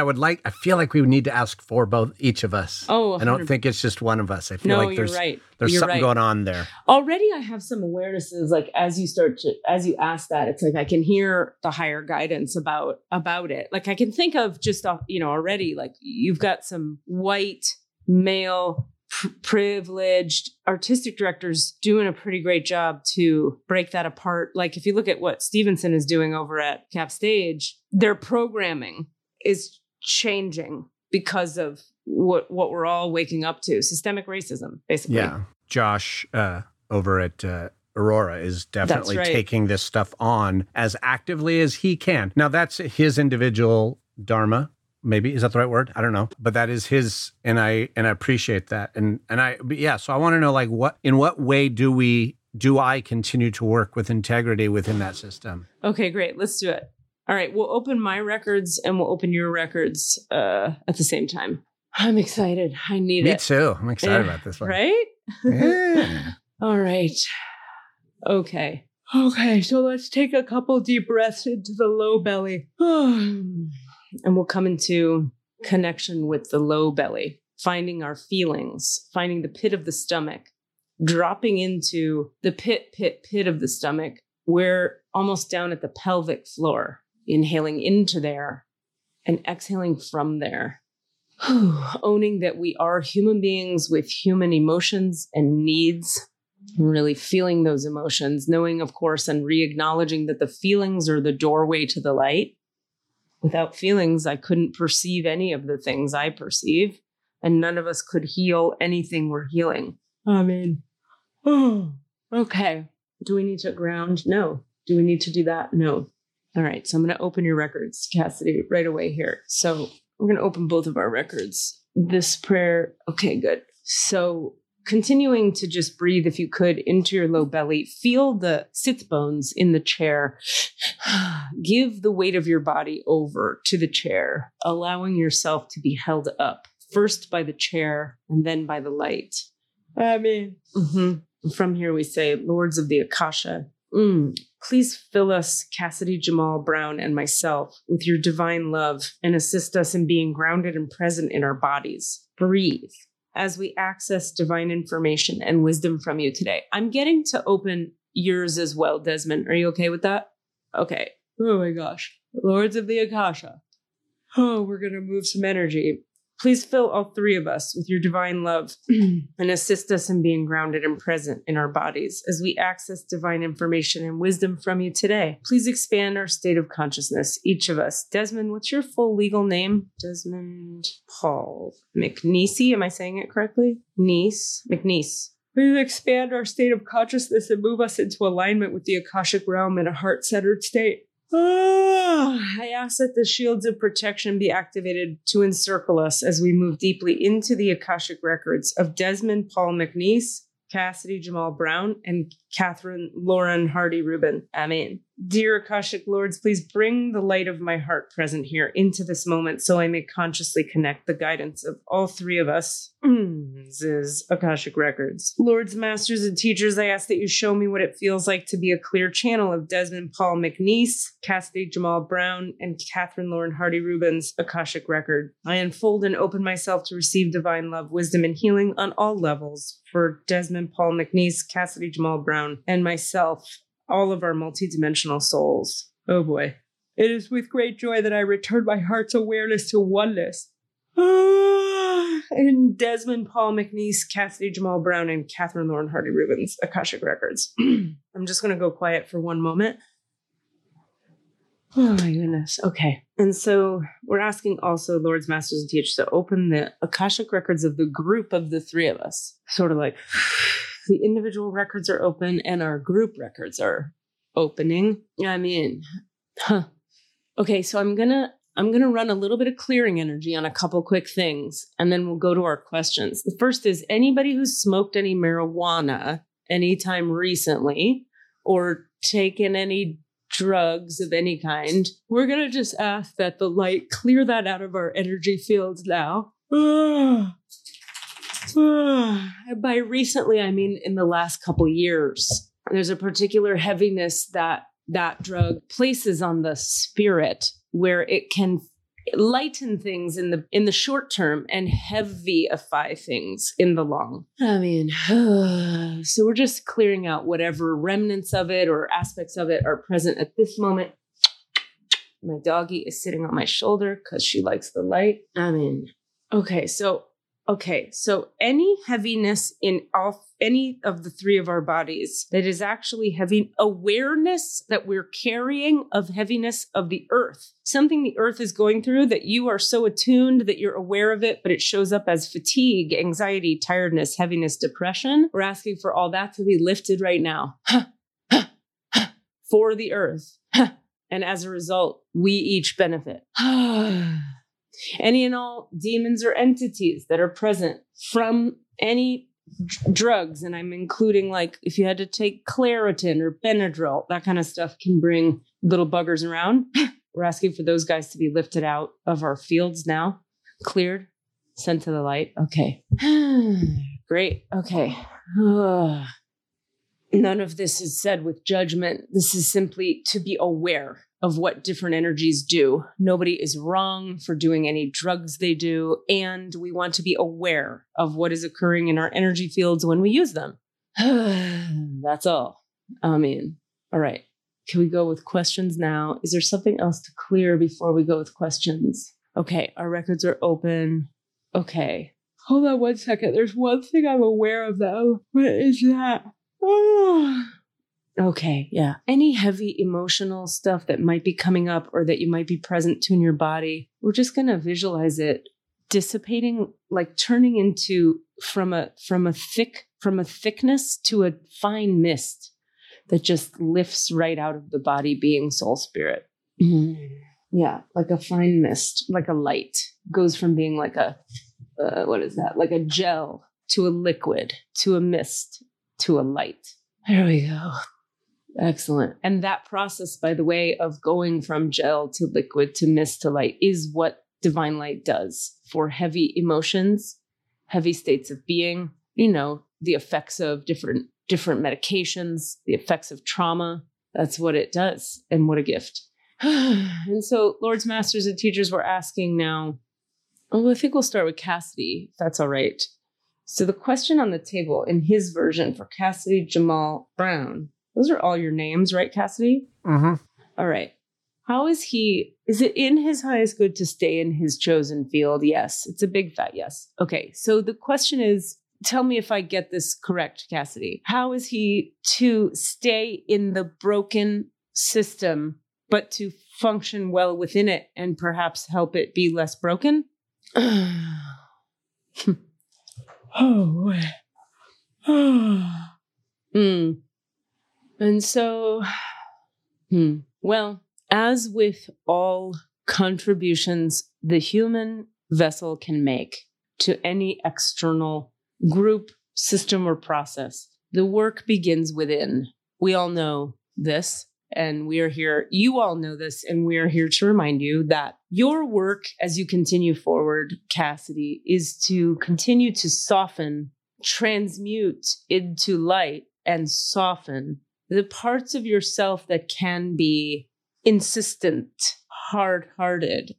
I feel like we would need to ask for each of us. Oh, 100%. I don't think it's just one of us. I feel like there's something going on there. Already I have some awarenesses, like as you ask that, it's like I can hear the higher guidance about it. Like I can think of just, already, like you've got some white male privileged artistic directors doing a pretty great job to break that apart. Like if you look at what Stevenson is doing over at Cap Stage, their programming is changing because of what we're all waking up to, systemic racism, basically. Yeah. Josh over at Aurora is definitely taking this stuff on as actively as he can. Now that's his individual dharma. Maybe, is that the right word? I don't know, but that is his, and I appreciate that, so I want to know, like, in what way do I continue to work with integrity within that system? Okay, great, let's do it. All right, we'll open my records and we'll open your records at the same time. I'm excited. I need Me it. too. I'm excited about this one. Right? Yeah. All right. Okay. Okay, so let's take a couple deep breaths into the low belly. And we'll come into connection with the low belly, finding our feelings, finding the pit of the stomach, dropping into the pit of the stomach. We're almost down at the pelvic floor, inhaling into there and exhaling from there. Owning that we are human beings with human emotions and needs, really feeling those emotions, knowing, of course, and re-acknowledging that the feelings are the doorway to the light. Without feelings, I couldn't perceive any of the things I perceive, and none of us could heal anything we're healing. I mean, okay. Do we need to ground? No. Do we need to do that? No. All right. So I'm going to open your records, Cassidy, right away here. So we're going to open both of our records. This prayer. Okay, good. So continuing to just breathe, if you could, into your low belly. Feel the sit bones in the chair. Give the weight of your body over to the chair, allowing yourself to be held up, first by the chair and then by the light. I mean, from here we say, Lords of the Akasha, please fill us, Cassidy Jamal Brown and myself, with your divine love and assist us in being grounded and present in our bodies. Breathe as we access divine information and wisdom from you today. I'm getting to open yours as well, Desmond. Are you okay with that? Okay. Oh my gosh. Lords of the Akasha. Oh, we're going to move some energy. Please fill all three of us with your divine love and assist us in being grounded and present in our bodies as we access divine information and wisdom from you today. Please expand our state of consciousness, each of us. Desmond, what's your full legal name? Desmond Paul McNeese. Am I saying it correctly? McNeese. Please expand our state of consciousness and move us into alignment with the Akashic realm in a heart-centered state. I ask that the shields of protection be activated to encircle us as we move deeply into the Akashic records of Desmond Paul McNeese, Cassidy Jamal Brown, and Catherine Lauren Hardy Rubin. Amen. Dear Akashic Lords, please bring the light of my heart present here into this moment so I may consciously connect the guidance of all three of us. Ziz Akashic Records. Lords, Masters, and Teachers, I ask that you show me what it feels like to be a clear channel of Desmond Paul McNeese, Cassidy Jamal Brown, and Catherine Lauren Hardy Rubin's Akashic Record. I unfold and open myself to receive divine love, wisdom, and healing on all levels for Desmond Paul McNeese, Cassidy Jamal Brown, and myself, all of our multidimensional souls. Oh boy. It is with great joy that I return my heart's awareness to oneness. In Desmond Paul McNeese, Cassidy Jamal Brown, and Catherine Lauren Hardy Rubin's Akashic Records. I'm just going to go quiet for one moment. Oh my goodness. Okay. And so we're asking also Lords, Masters, and Teachers to open the Akashic Records of the group of the three of us. Sort of like the individual records are open and our group records are opening. I mean, Okay, so I'm gonna run a little bit of clearing energy on a couple quick things, and then we'll go to our questions. The first is anybody who's smoked any marijuana anytime recently or taken any drugs of any kind, we're going to just ask that the light clear that out of our energy fields now. By recently, I mean in the last couple years. There's a particular heaviness that drug places on the spirit where it can lighten things in the short term and heavyify things in the long. I mean, so we're just clearing out whatever remnants of it or aspects of it are present at this moment. My doggie is sitting on my shoulder because she likes the light. I mean, okay, so any heaviness in any of the three of our bodies that is actually heavy, awareness that we're carrying of heaviness of the earth, something the earth is going through that you are so attuned that you're aware of it, but it shows up as fatigue, anxiety, tiredness, heaviness, depression. We're asking for all that to be lifted right now for the earth. And as a result, we each benefit. Any and all demons or entities that are present from any drugs, and I'm including like if you had to take Claritin or Benadryl, that kind of stuff can bring little buggers around. We're asking for those guys to be lifted out of our fields now, cleared, sent to the light. Okay. Great. Okay. None of this is said with judgment. This is simply to be aware of what different energies do. Nobody is wrong for doing any drugs they do, and we want to be aware of what is occurring in our energy fields when we use them. That's all. I mean, all right. Can we go with questions now? Is there something else to clear before we go with questions? Okay, our records are open. Okay. Hold on one second. There's one thing I'm aware of, though. What is that? Oh. Okay, yeah. Any heavy emotional stuff that might be coming up or that you might be present to in your body, we're just going to visualize it dissipating, like turning into from a thickness to a fine mist that just lifts right out of the body, being soul spirit. Yeah, like a fine mist, like a light. Goes from being like a, what is that? Like a gel to a liquid, to a mist, to a light. There we go. Excellent. And that process, by the way, of going from gel to liquid to mist to light is what divine light does for heavy emotions, heavy states of being, the effects of different medications, the effects of trauma. That's what it does. And what a gift. And so Lords, Masters, and Teachers, we're asking now, I think we'll start with Cassidy, if that's all right. So the question on the table in his version for Cassidy Jamal Brown, those are all your names, right, Cassidy? Mm-hmm. All right. How is it in his highest good to stay in his chosen field? Yes. It's a big fat yes. Okay. So the question is, tell me if I get this correct, Cassidy. How is he to stay in the broken system, but to function well within it and perhaps help it be less broken? And so, well, as with all contributions the human vessel can make to any external group, system, or process, the work begins within. We all know this, and we are here. You all know this, and we are here to remind you that your work as you continue forward, Cassidy, is to continue to soften, transmute into light, and soften the parts of yourself that can be insistent, hard-hearted,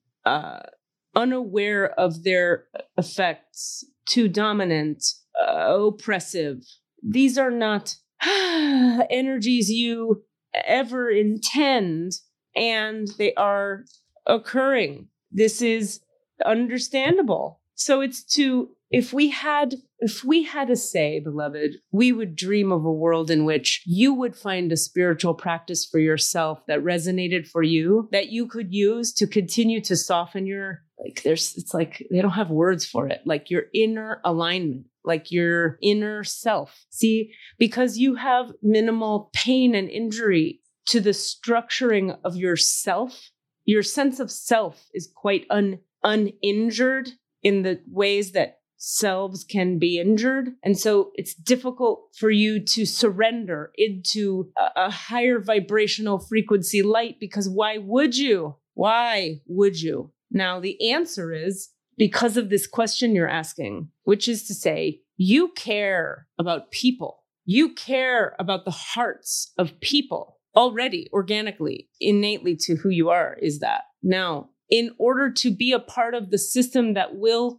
unaware of their effects, too dominant, oppressive. These are not energies you ever intend, and they are occurring. This is understandable. So it's if we had a say, beloved, we would dream of a world in which you would find a spiritual practice for yourself that resonated for you, that you could use to continue to soften it's like they don't have words for it, like your inner alignment, like your inner self. See, because you have minimal pain and injury to the structuring of yourself, your sense of self is quite uninjured in the ways that selves can be injured. And so it's difficult for you to surrender into a higher vibrational frequency light, because why would you? Why would you? Now, the answer is because of this question you're asking, which is to say, you care about people. You care about the hearts of people already, organically, innately to who you are is that. Now, in order to be a part of the system that will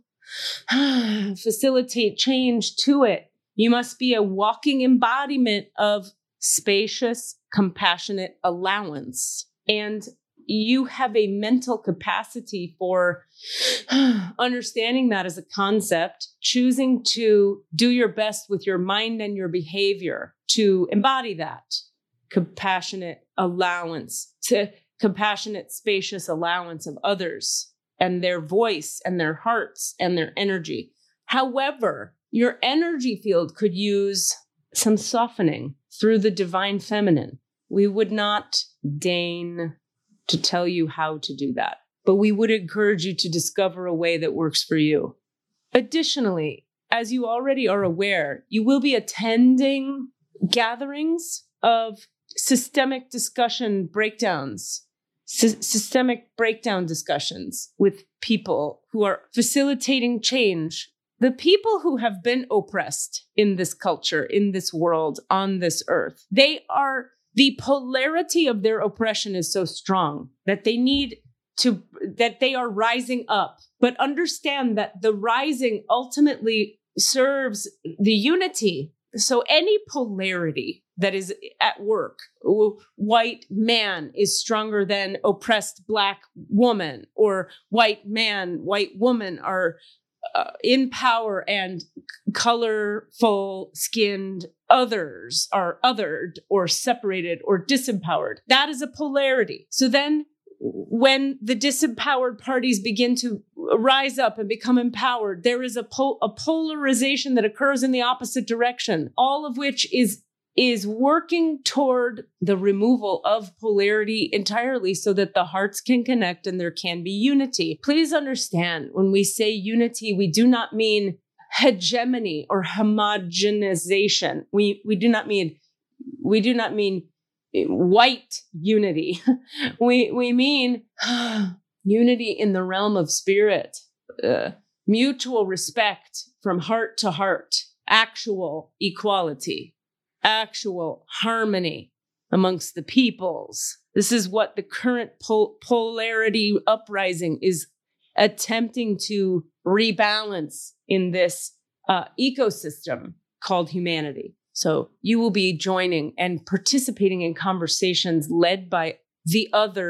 facilitate change to it, you must be a walking embodiment of spacious, compassionate allowance. And you have a mental capacity for understanding that as a concept, choosing to do your best with your mind and your behavior to embody that compassionate allowance, to compassionate, spacious allowance of others and their voice and their hearts and their energy. However, your energy field could use some softening through the divine feminine. We would not deign to tell you how to do that, but we would encourage you to discover a way that works for you. Additionally, as you already are aware, you will be attending gatherings of systemic discussion breakdowns systemic breakdown discussions with people who are facilitating change. The people who have been oppressed in this culture, in this world, on this earth, the polarity of their oppression is so strong that that they are rising up. But understand that the rising ultimately serves the unity. So any polarity that is at work, white man is stronger than oppressed Black woman, or white man, white woman are in power, and colorful skinned others are othered or separated or disempowered. That is a polarity. So then when the disempowered parties begin to rise up and become empowered, there is a polarization that occurs in the opposite direction, all of which is working toward the removal of polarity entirely so that the hearts can connect and there can be unity. Please understand, when we say unity, we do not mean hegemony or homogenization. We do not mean white unity. We mean unity in the realm of spirit, mutual respect from heart to heart, actual equality, actual harmony amongst the peoples. This is what the current polarity uprising is attempting to rebalance in this ecosystem called humanity. So you will be joining and participating in conversations led by the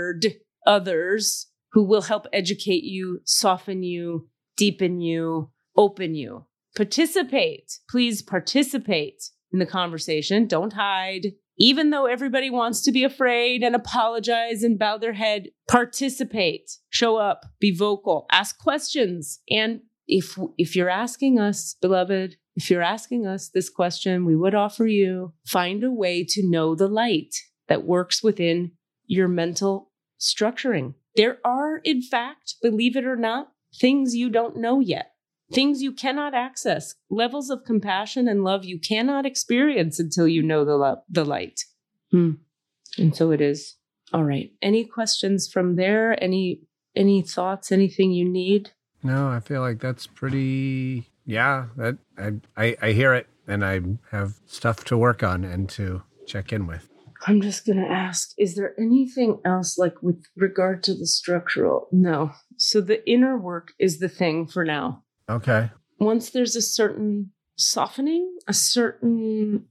others who will help educate you, soften you, deepen you, open you. Participate. Please participate in the conversation. Don't hide. Even though everybody wants to be afraid and apologize and bow their head, participate. Show up. Be vocal. Ask questions. And if you're asking us, beloved, if you're asking us this question, we would offer you, find a way to know the light that works within your mental structuring. There are, in fact, believe it or not, things you don't know yet, things you cannot access, levels of compassion and love you cannot experience until you know the light. And so it is. All right. Any questions from there? Any thoughts? Anything you need? No, I feel like that's pretty. Yeah, that I hear it, and I have stuff to work on and to check in with. I'm just going to ask, is there anything else like with regard to the structural? No. So the inner work is the thing for now. Okay. Once there's a certain softening, a certain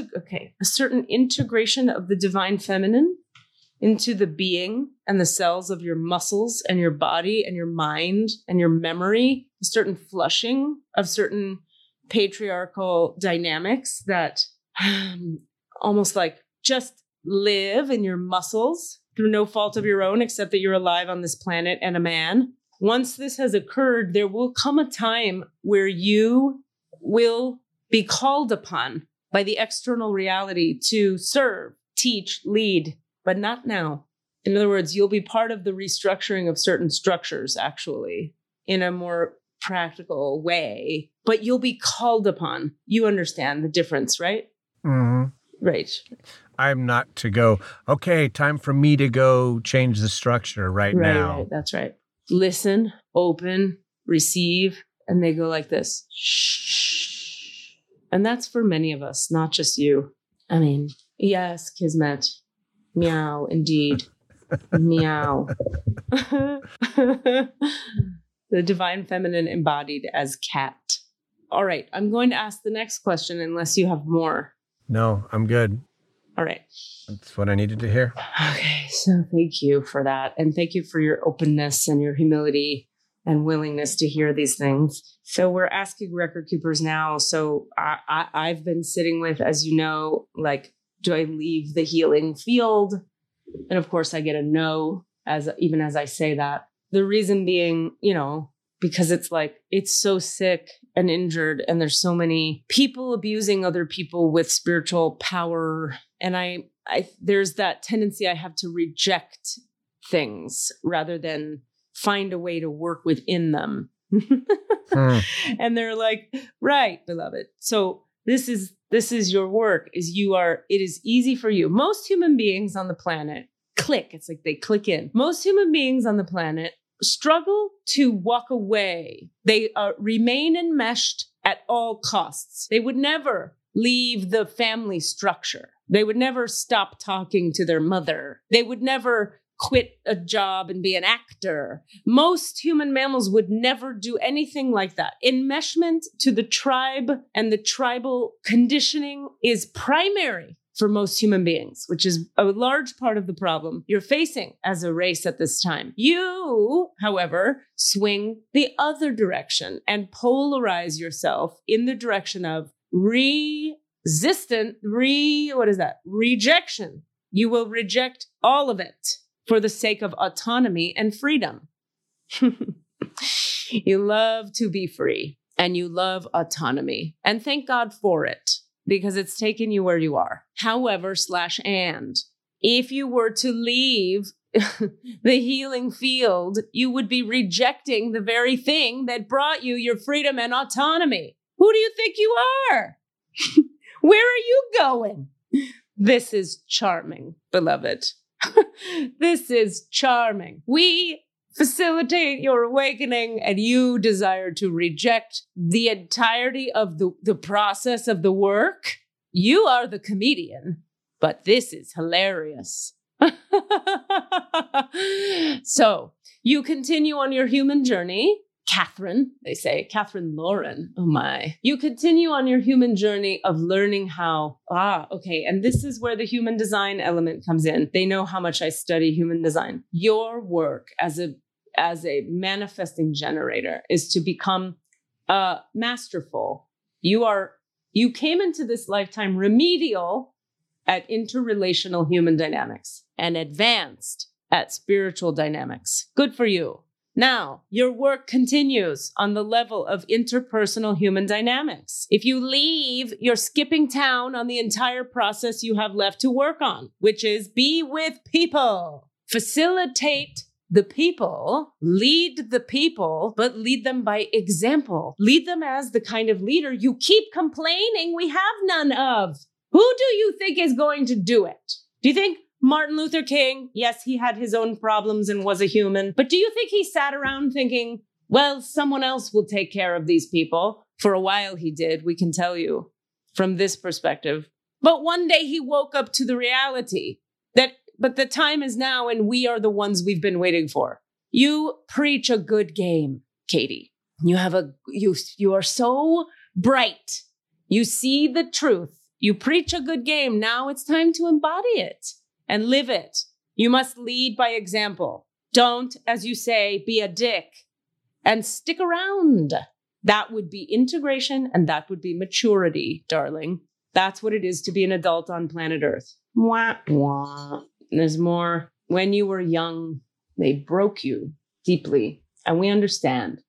integration of the divine feminine into the being and the cells of your muscles and your body and your mind and your memory, a certain flushing of certain patriarchal dynamics that almost like just live in your muscles through no fault of your own, except that you're alive on this planet and a man. Once this has occurred, there will come a time where you will be called upon by the external reality to serve, teach, lead, but not now. In other words, you'll be part of the restructuring of certain structures, actually, in a more practical way, but you'll be called upon. You understand the difference, right? Mm-hmm. Right. I'm not to go, okay, time for me to go change the structure right now. Right, that's right. Listen, open, receive, and they go like this. Shh. And that's for many of us, not just you. I mean, yes, Kismet. Meow, indeed. Meow. The divine feminine embodied as cat. All right, I'm going to ask the next question unless you have more. No, I'm good. All right. That's what I needed to hear. Okay, so thank you for that. And thank you for your openness and your humility and willingness to hear these things. So we're asking record keepers now. So I've been sitting with, as you know, like, do I leave the healing field? And of course, I get a no, even as I say that. The reason being, because it's like, it's so sick and injured, and there's so many people abusing other people with spiritual power. And I there's that tendency I have to reject things rather than find a way to work within them. And they're like, right, beloved. So this is your work. It is easy for you. Most human beings on the planet click. It's like they click in. Most human beings on the planet struggle to walk away. They remain enmeshed at all costs. They would never leave the family structure. They would never stop talking to their mother. They would never quit a job and be an actor. Most human mammals would never do anything like that. Enmeshment to the tribe and the tribal conditioning is primary for most human beings, which is a large part of the problem you're facing as a race at this time. You, however, swing the other direction and polarize yourself in the direction of rejection. You will reject all of it for the sake of autonomy and freedom. You love to be free and you love autonomy. And thank God for it, because it's taken you where you are. However, and if you were to leave the healing field, you would be rejecting the very thing that brought you your freedom and autonomy. Who do you think you are? Where are you going? This is charming, beloved. This is charming. We facilitate your awakening and you desire to reject the entirety of the process of the work. You are the comedian, but this is hilarious. So you continue on your human journey. Catherine, they say, Catherine Lauren, oh my. You continue on your human journey of learning how, okay, and this is where the human design element comes in. They know how much I study human design. Your work as a manifesting generator is to become masterful. You came into this lifetime remedial at interrelational human dynamics and advanced at spiritual dynamics. Good for you. Now, your work continues on the level of interpersonal human dynamics. If you leave, you're skipping town on the entire process you have left to work on, which is be with people. Facilitate the people, lead the people, but lead them by example. Lead them as the kind of leader you keep complaining we have none of. Who do you think is going to do it? Do you think Martin Luther King, yes, he had his own problems and was a human, but do you think he sat around thinking, well, someone else will take care of these people? For a while he did, we can tell you from this perspective. But one day he woke up to the reality but the time is now and we are the ones we've been waiting for. You preach a good game, Katie. You are so bright. You see the truth. You preach a good game. Now it's time to embody it and live it. You must lead by example. Don't, as you say, be a dick and stick around. That would be integration and that would be maturity, darling. That's what it is to be an adult on planet Earth. Wah, wah. There's more. When you were young, they broke you deeply, and we understand.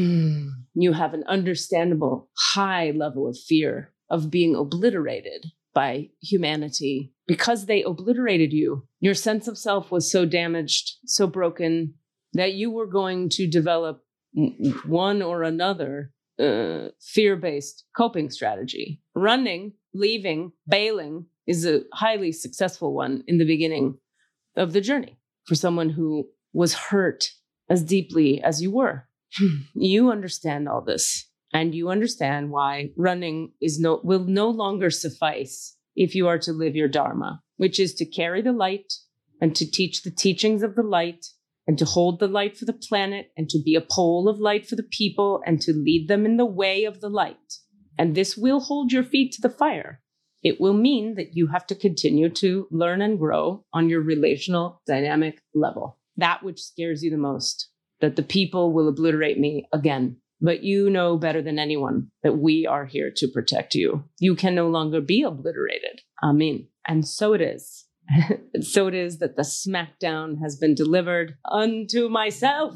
You have an understandable high level of fear of being obliterated by humanity. Because they obliterated you, your sense of self was so damaged, so broken, that you were going to develop one or another fear-based coping strategy. Running, leaving, bailing is a highly successful one in the beginning of the journey for someone who was hurt as deeply as you were. You understand all this, and you understand why running will no longer suffice if you are to live your dharma, which is to carry the light and to teach the teachings of the light and to hold the light for the planet and to be a pole of light for the people and to lead them in the way of the light. And this will hold your feet to the fire. It will mean that you have to continue to learn and grow on your relational dynamic level. That which scares you the most, that the people will obliterate me again. But you know better than anyone that we are here to protect you. You can no longer be obliterated. Amen. And so it is. So it is that the smackdown has been delivered unto myself.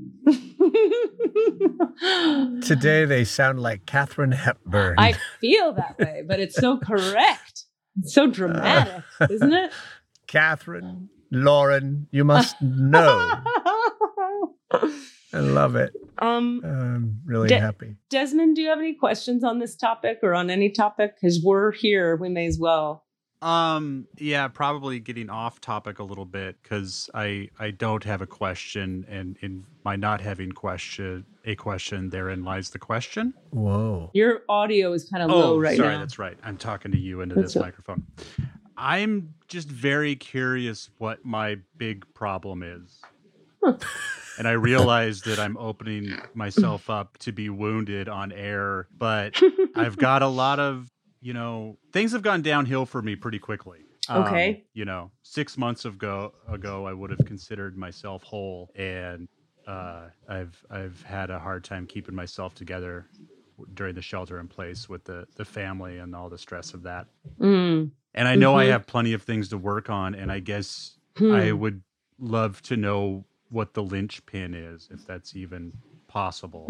Today they sound like Katharine Hepburn. I feel that way, but it's so correct. It's so dramatic, isn't it? Catherine, Lauren, you must know. I love it. I'm really happy. Desmond, do you have any questions on this topic or on any topic? Because we're here, we may as well Yeah, probably getting off topic a little bit because I don't have a question, and in my not having a question, therein lies the question. Whoa. Your audio is kind of low right sorry, now. that's right. I'm talking to you into That's this right. microphone. I'm just very curious what my big problem is. And I realize that I'm opening myself up to be wounded on air, but I've got a lot of, things have gone downhill for me pretty quickly. Okay. 6 months ago, I would have considered myself whole, and I've had a hard time keeping myself together during the shelter in place with the family and all the stress of that. Mm. And I know I have plenty of things to work on, and I guess I would love to know what the linchpin is, if that's even possible.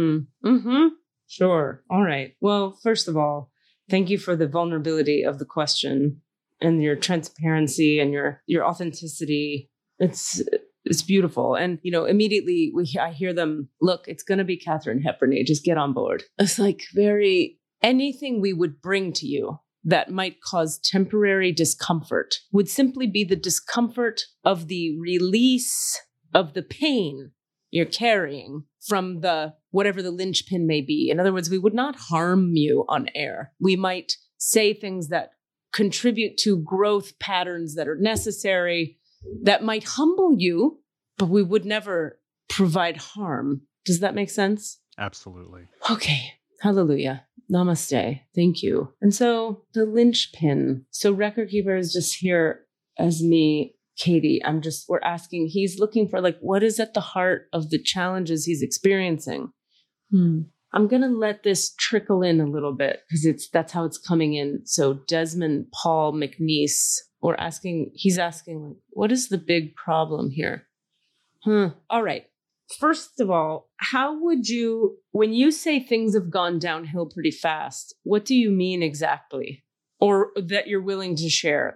Sure. All right. Well, first of all, thank you for the vulnerability of the question and your transparency and your authenticity. It's beautiful. And, immediately I hear them, look, it's going to be Katharine Hepburn. Just get on board. It's like anything we would bring to you that might cause temporary discomfort would simply be the discomfort of the release of the pain you're carrying from whatever the linchpin may be. In other words, we would not harm you on air. We might say things that contribute to growth patterns that are necessary, that might humble you, but we would never provide harm. Does that make sense? Absolutely. Okay. Hallelujah. Namaste. Thank you. And so the linchpin. So Record Keeper is just here as me, Katie. We're asking, he's looking for what is at the heart of the challenges he's experiencing. I'm going to let this trickle in a little bit because that's how it's coming in. So Desmond Paul McNeese, he's asking, what is the big problem here? All right. First of all, how would you, when you say things have gone downhill pretty fast, what do you mean exactly? Or that you're willing to share?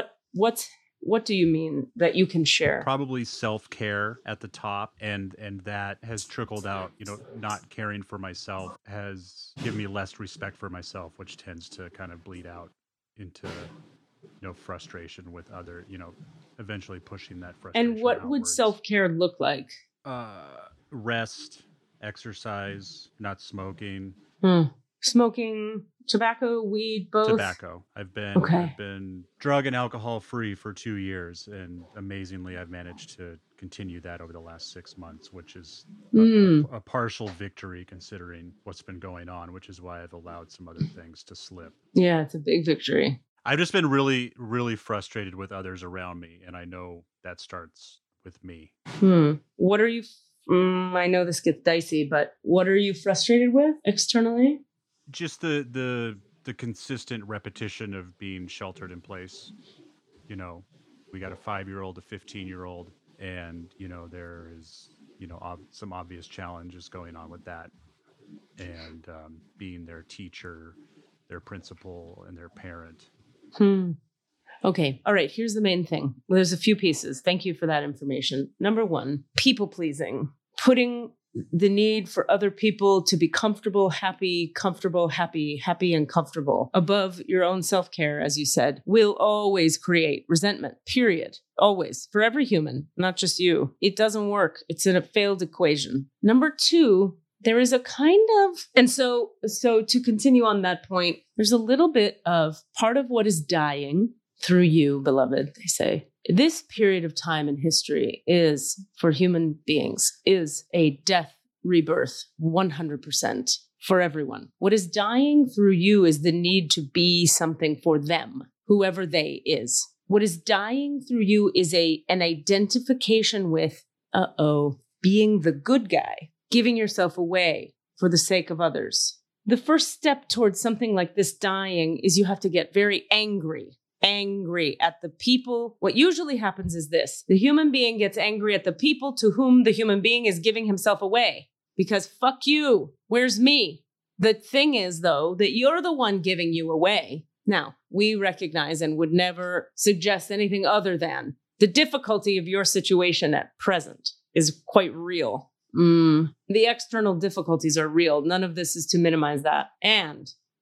What do you mean that you can share? Probably self-care at the top, and that has trickled out. Not caring for myself has given me less respect for myself, which tends to kind of bleed out into frustration with other, eventually pushing that frustration. And what would self-care look like? Rest, exercise, not smoking. Smoking, tobacco, weed, both? Tobacco. I've been drug and alcohol free for 2 years, and amazingly, I've managed to continue that over the last 6 months, which is a partial victory considering what's been going on, which is why I've allowed some other things to slip. Yeah, it's a big victory. I've just been really, really frustrated with others around me, and I know that starts with me. What are you... I know this gets dicey, but what are you frustrated with externally? Just the consistent repetition of being sheltered in place. We got a 5-year-old, a 15-year-old, and there is some obvious challenges going on with that, and being their teacher, their principal, and their parent. Okay. All right. Here's the main thing. Well, there's a few pieces. Thank you for that information. Number one, people pleasing. Putting the need for other people to be comfortable, happy, and comfortable above your own self-care, as you said, will always create resentment, period. Always. For every human, not just you. It doesn't work. It's in a failed equation. Number two, there is a kind of, and so to continue on that point, there's a little bit of part of what is dying through you, beloved, they say. This period of time in history is, for human beings, is a death rebirth, 100% for everyone. What is dying through you is the need to be something for them, whoever they is. What is dying through you is an identification with, being the good guy, giving yourself away for the sake of others. The first step towards something like this dying is you have to get very angry at the people. What usually happens is this: the human being gets angry at the people to whom the human being is giving himself away. Because fuck you, where's me? The thing is, though, that you're the one giving you away. Now, we recognize and would never suggest anything other than the difficulty of your situation at present is quite real. The external difficulties are real. None of this is to minimize that. And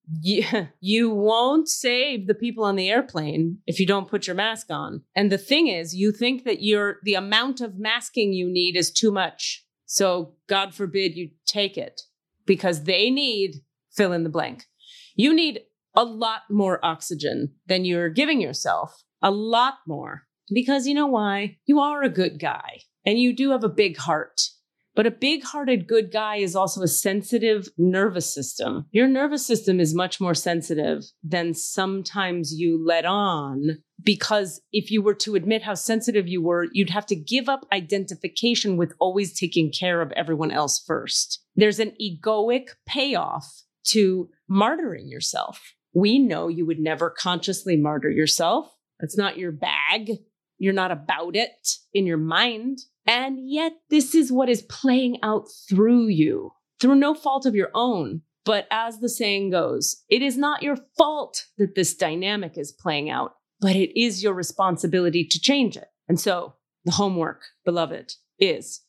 You won't save the people on the airplane if you don't put your mask on. And the thing is, you think that the amount of masking you need is too much. So God forbid you take it, because they need fill in the blank. You need a lot more oxygen than you're giving yourself. A lot more. Because you know why? You are a good guy and you do have a big heart. But a big-hearted good guy is also a sensitive nervous system. Your nervous system is much more sensitive than sometimes you let on, because if you were to admit how sensitive you were, you'd have to give up identification with always taking care of everyone else first. There's an egoic payoff to martyring yourself. We know you would never consciously martyr yourself. It's not your bag. You're not about it in your mind. And yet this is what is playing out through you, through no fault of your own. But as the saying goes, it is not your fault that this dynamic is playing out, but it is your responsibility to change it. And so the homework, beloved, is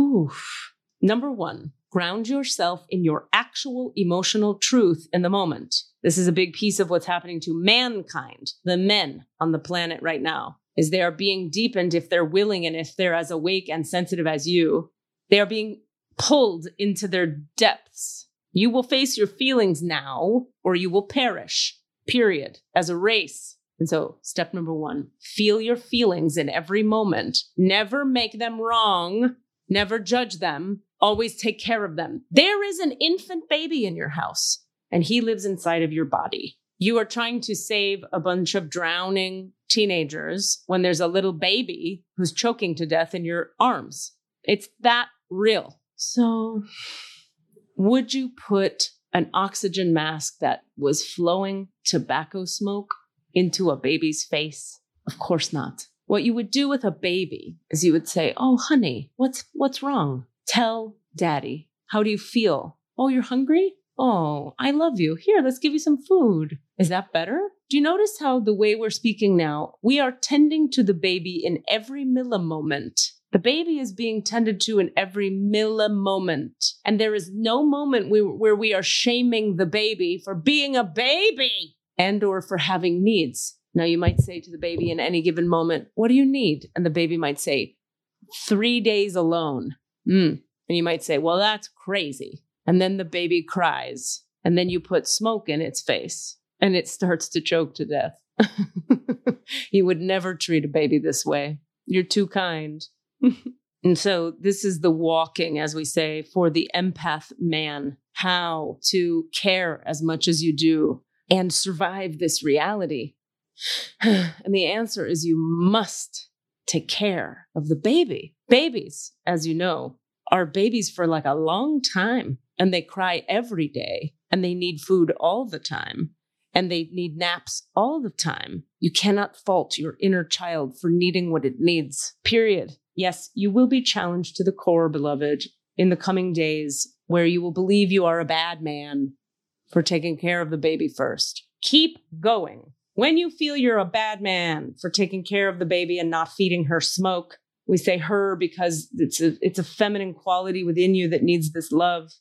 number one, ground yourself in your actual emotional truth in the moment. This is a big piece of what's happening to mankind, the men on the planet right now. Is they are being deepened if they're willing and if they're as awake and sensitive as you. They are being pulled into their depths. You will face your feelings now or you will perish, period, as a race. And so step number one, feel your feelings in every moment. Never make them wrong. Never judge them. Always take care of them. There is an infant baby in your house and he lives inside of your body. You are trying to save a bunch of drowning teenagers when there's a little baby who's choking to death in your arms. It's that real. So would you put an oxygen mask that was flowing tobacco smoke into a baby's face? Of course not. What you would do with a baby is you would say, "Oh, honey, what's wrong? Tell daddy. How do you feel? Oh, you're hungry? Oh, I love you. Here, let's give you some food." Is that better? Do you notice how the way we're speaking now, we are tending to the baby in every millimoment. The baby is being tended to in every millimoment. And there is no moment where we are shaming the baby for being a baby and or for having needs. Now, you might say to the baby in any given moment, "What do you need?" And the baby might say, 3 days alone. And you might say, "Well, that's crazy." And then the baby cries. And then you put smoke in its face. And it starts to choke to death. You would never treat a baby this way. You're too kind. And so this is the walking, as we say, for the empath man, how to care as much as you do and survive this reality. And the answer is you must take care of the baby. Babies, as you know, are babies for like a long time. And they cry every day. And they need food all the time. And they need naps all the time. You cannot fault your inner child for needing what it needs, period. Yes, you will be challenged to the core, beloved, in the coming days where you will believe you are a bad man for taking care of the baby first. Keep going. When you feel you're a bad man for taking care of the baby and not feeding her smoke, we say her because it's a feminine quality within you that needs this love.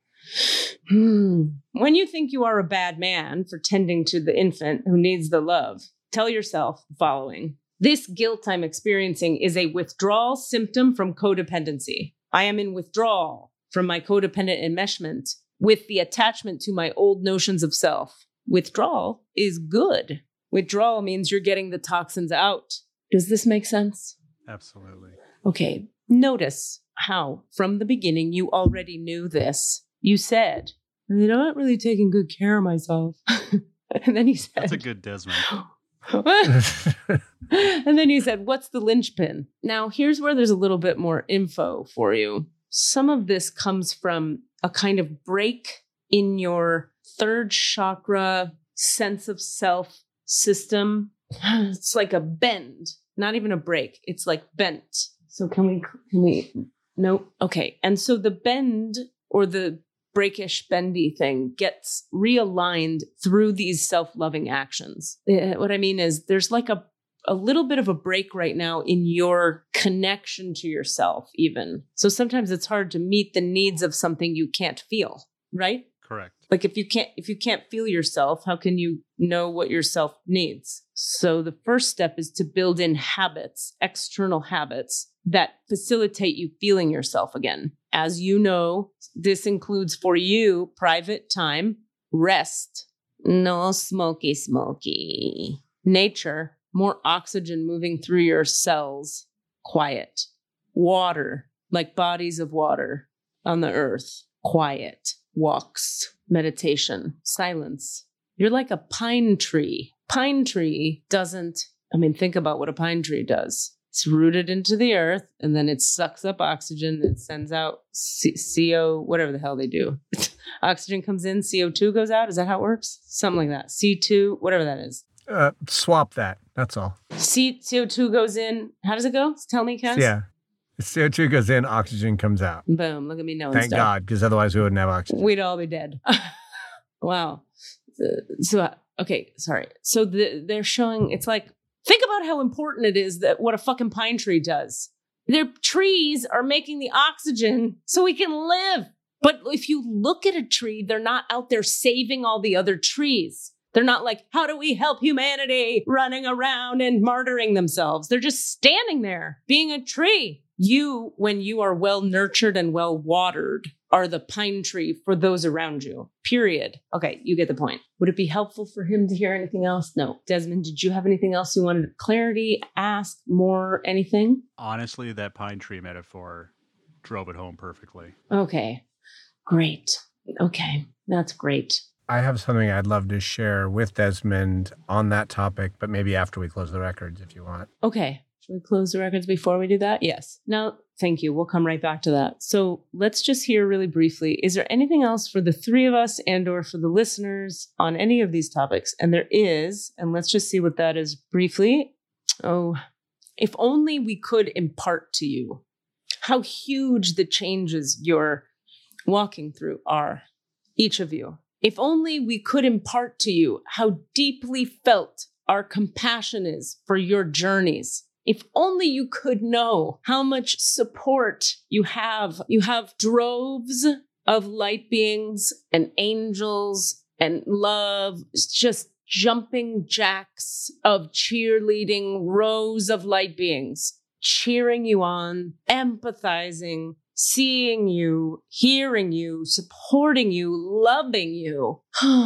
When you think you are a bad man for tending to the infant who needs the love, tell yourself the following. This guilt I'm experiencing is a withdrawal symptom from codependency. I am in withdrawal from my codependent enmeshment with the attachment to my old notions of self. Withdrawal is good. Withdrawal means you're getting the toxins out. Does this make sense? Absolutely. Okay. Notice how from the beginning you already knew this. You said, "I'm not really taking good care of myself." And then you said, "That's a good Desmond." And then you said, "What's the linchpin?" Now, here's where there's a little bit more info for you. Some of this comes from a kind of break in your third chakra sense of self system. It's like a bend, not even a break. It's like bent. So can we, nope. Okay. And so the bend or the breakish, bendy thing gets realigned through these self-loving actions. What I mean is there's like a little bit of a break right now in your connection to yourself even. So sometimes it's hard to meet the needs of something you can't feel, right? Correct. Like if you can't feel yourself, how can you know what yourself needs? So the first step is to build in habits, external habits that facilitate you feeling yourself again. As you know, this includes for you private time, rest, no smoky, nature, more oxygen moving through your cells, quiet, water, like bodies of water on the earth, quiet, walks, meditation, silence. You're like a pine tree. Pine tree think about what a pine tree does. It's rooted into the earth and then it sucks up oxygen and sends out CO, whatever the hell they do. Oxygen comes in, CO2 goes out. Is that how it works? Something like that. C2, whatever that is. Swap that. That's all. CO2 goes in. How does it go? Tell me, Cass. Yeah. CO2 goes in, oxygen comes out. Boom. Look at me knowing Thank stuff. God, because otherwise we wouldn't have oxygen. We'd all be dead. Wow. Okay, sorry. So they're showing, it's like, think about how important it is that what a fucking pine tree does. Their trees are making the oxygen so we can live. But if you look at a tree, they're not out there saving all the other trees. They're not like, how do we help humanity, running around and martyring themselves? They're just standing there being a tree. You, when you are well nurtured and well watered, are the pine tree for those around you. Period. Okay, you get the point. Would it be helpful for him to hear anything else? No. Desmond, did you have anything else you wanted? Clarity, ask, more, anything? Honestly, that pine tree metaphor drove it home perfectly. Okay, great. Okay, that's great. I have something I'd love to share with Desmond on that topic, but maybe after we close the records if you want. Okay. Should we close the records before we do that? Yes. Now, thank you. We'll come right back to that. So let's just hear really briefly, is there anything else for the three of us and or for the listeners on any of these topics? And there is, and let's just see what that is briefly. Oh, if only we could impart to you how huge the changes you're walking through are, each of you. If only we could impart to you how deeply felt our compassion is for your journeys. If only you could know how much support you have. You have droves of light beings and angels and love, just jumping jacks of cheerleading rows of light beings, cheering you on, empathizing, seeing you, hearing you, supporting you, loving you.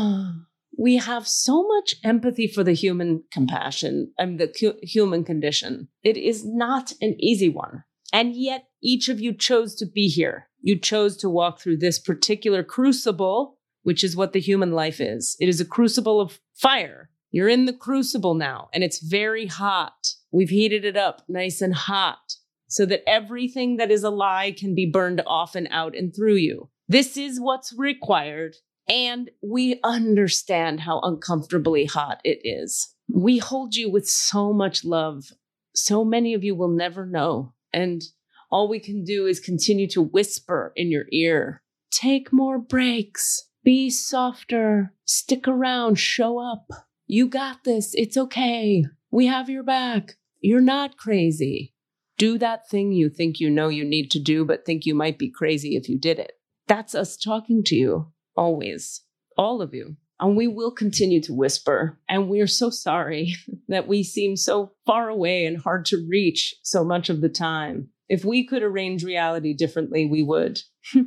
We have so much empathy for the human compassion and the human condition. It is not an easy one. And yet each of you chose to be here. You chose to walk through this particular crucible, which is what the human life is. It is a crucible of fire. You're in the crucible now, and it's very hot. We've heated it up nice and hot so that everything that is a lie can be burned off and out and through you. This is what's required. And we understand how uncomfortably hot it is. We hold you with so much love. So many of you will never know. And all we can do is continue to whisper in your ear. Take more breaks. Be softer. Stick around. Show up. You got this. It's okay. We have your back. You're not crazy. Do that thing you think you know you need to do, but think you might be crazy if you did it. That's us talking to you. Always, all of you. And we will continue to whisper. And we are so sorry that we seem so far away and hard to reach so much of the time. If we could arrange reality differently, we would.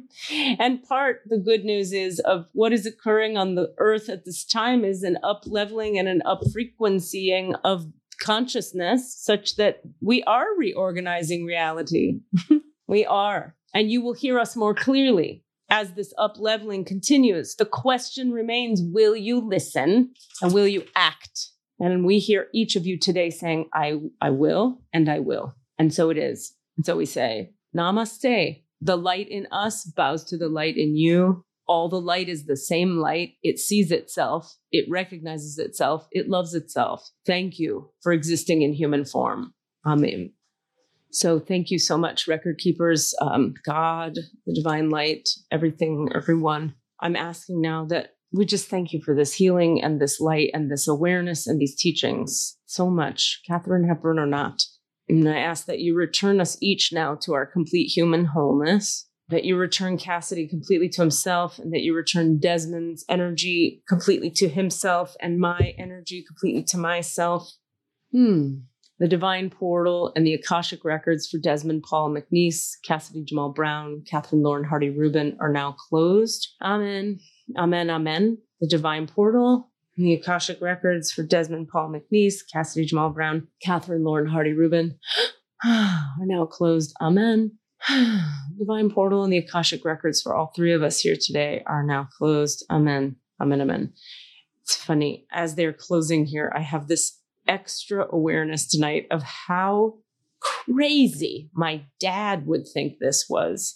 And the good news is of what is occurring on the earth at this time is an up-leveling and an up-frequencying of consciousness such that we are reorganizing reality. We are. And you will hear us more clearly as this up-leveling continues. The question remains, will you listen and will you act? And we hear each of you today saying, I will, and I will. And so it is. And so we say, Namaste. The light in us bows to the light in you. All the light is the same light. It sees itself. It recognizes itself. It loves itself. Thank you for existing in human form. Amen. So thank you so much, record keepers, God, the divine light, everything, everyone. I'm asking now that we just thank you for this healing and this light and this awareness and these teachings so much, Katharine Hepburn or not. And I ask that you return us each now to our complete human wholeness. that you return Cassidy completely to himself, and that you return Desmond's energy completely to himself and my energy completely to myself. The Divine Portal and the Akashic Records for Desmond Paul McNeese, Cassidy Jamal Brown, Catherine Lauren Hardy Rubin are now closed. Amen. Amen. Amen. The Divine Portal and the Akashic Records for Desmond Paul McNeese, Cassidy Jamal Brown, Catherine Lauren Hardy Rubin are now closed. Amen. Divine Portal and the Akashic Records for all three of us here today are now closed. Amen. Amen. Amen. It's funny. As they're closing here, I have this extra awareness tonight of how crazy my dad would think this was.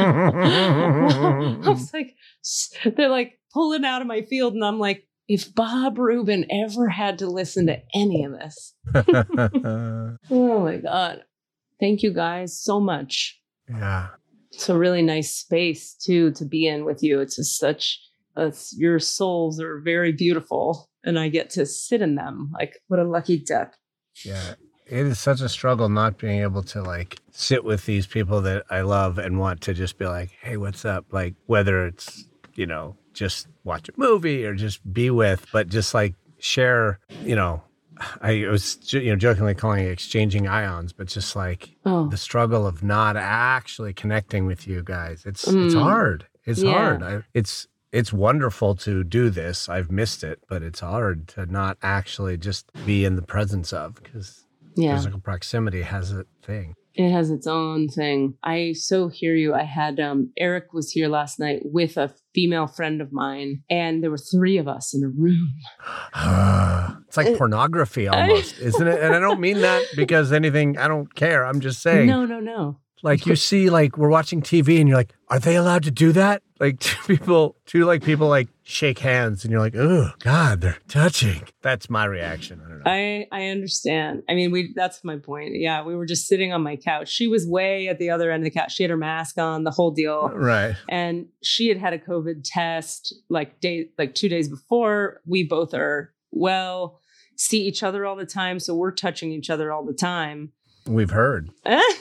I was like, they're like pulling out of my field, and I'm like, if Bob Rubin ever had to listen to any of this. Oh my God. Thank you guys so much. Yeah. It's a really nice space too to be in with you. It's just your souls are very beautiful, and I get to sit in them. Like, what a lucky duck. Yeah. It is such a struggle not being able to like sit with these people that I love and want to just be like, hey, what's up? Like, whether it's, just watch a movie or just be with, but just like share, I was, jokingly calling it exchanging ions, but just like the struggle of not actually connecting with you guys. It's hard. It's hard. It's wonderful to do this. I've missed it, but it's hard to not actually just be in the presence of, because physical proximity has a thing. It has its own thing. I so hear you. I had Eric was here last night with a female friend of mine, and there were 3 of us in a room. It's like pornography almost, isn't it? And I don't mean that because I don't care. I'm just saying. No. Like you see, like we're watching TV and you're like, are they allowed to do that? Like people shake hands and you're like, oh God, they're touching. That's my reaction. I don't know. I understand. I mean, that's my point. Yeah, we were just sitting on my couch. She was way at the other end of the couch. She had her mask on, the whole deal. Right. And she had a COVID test like 2 days before. We both are see each other all the time. So we're touching each other all the time. We've heard.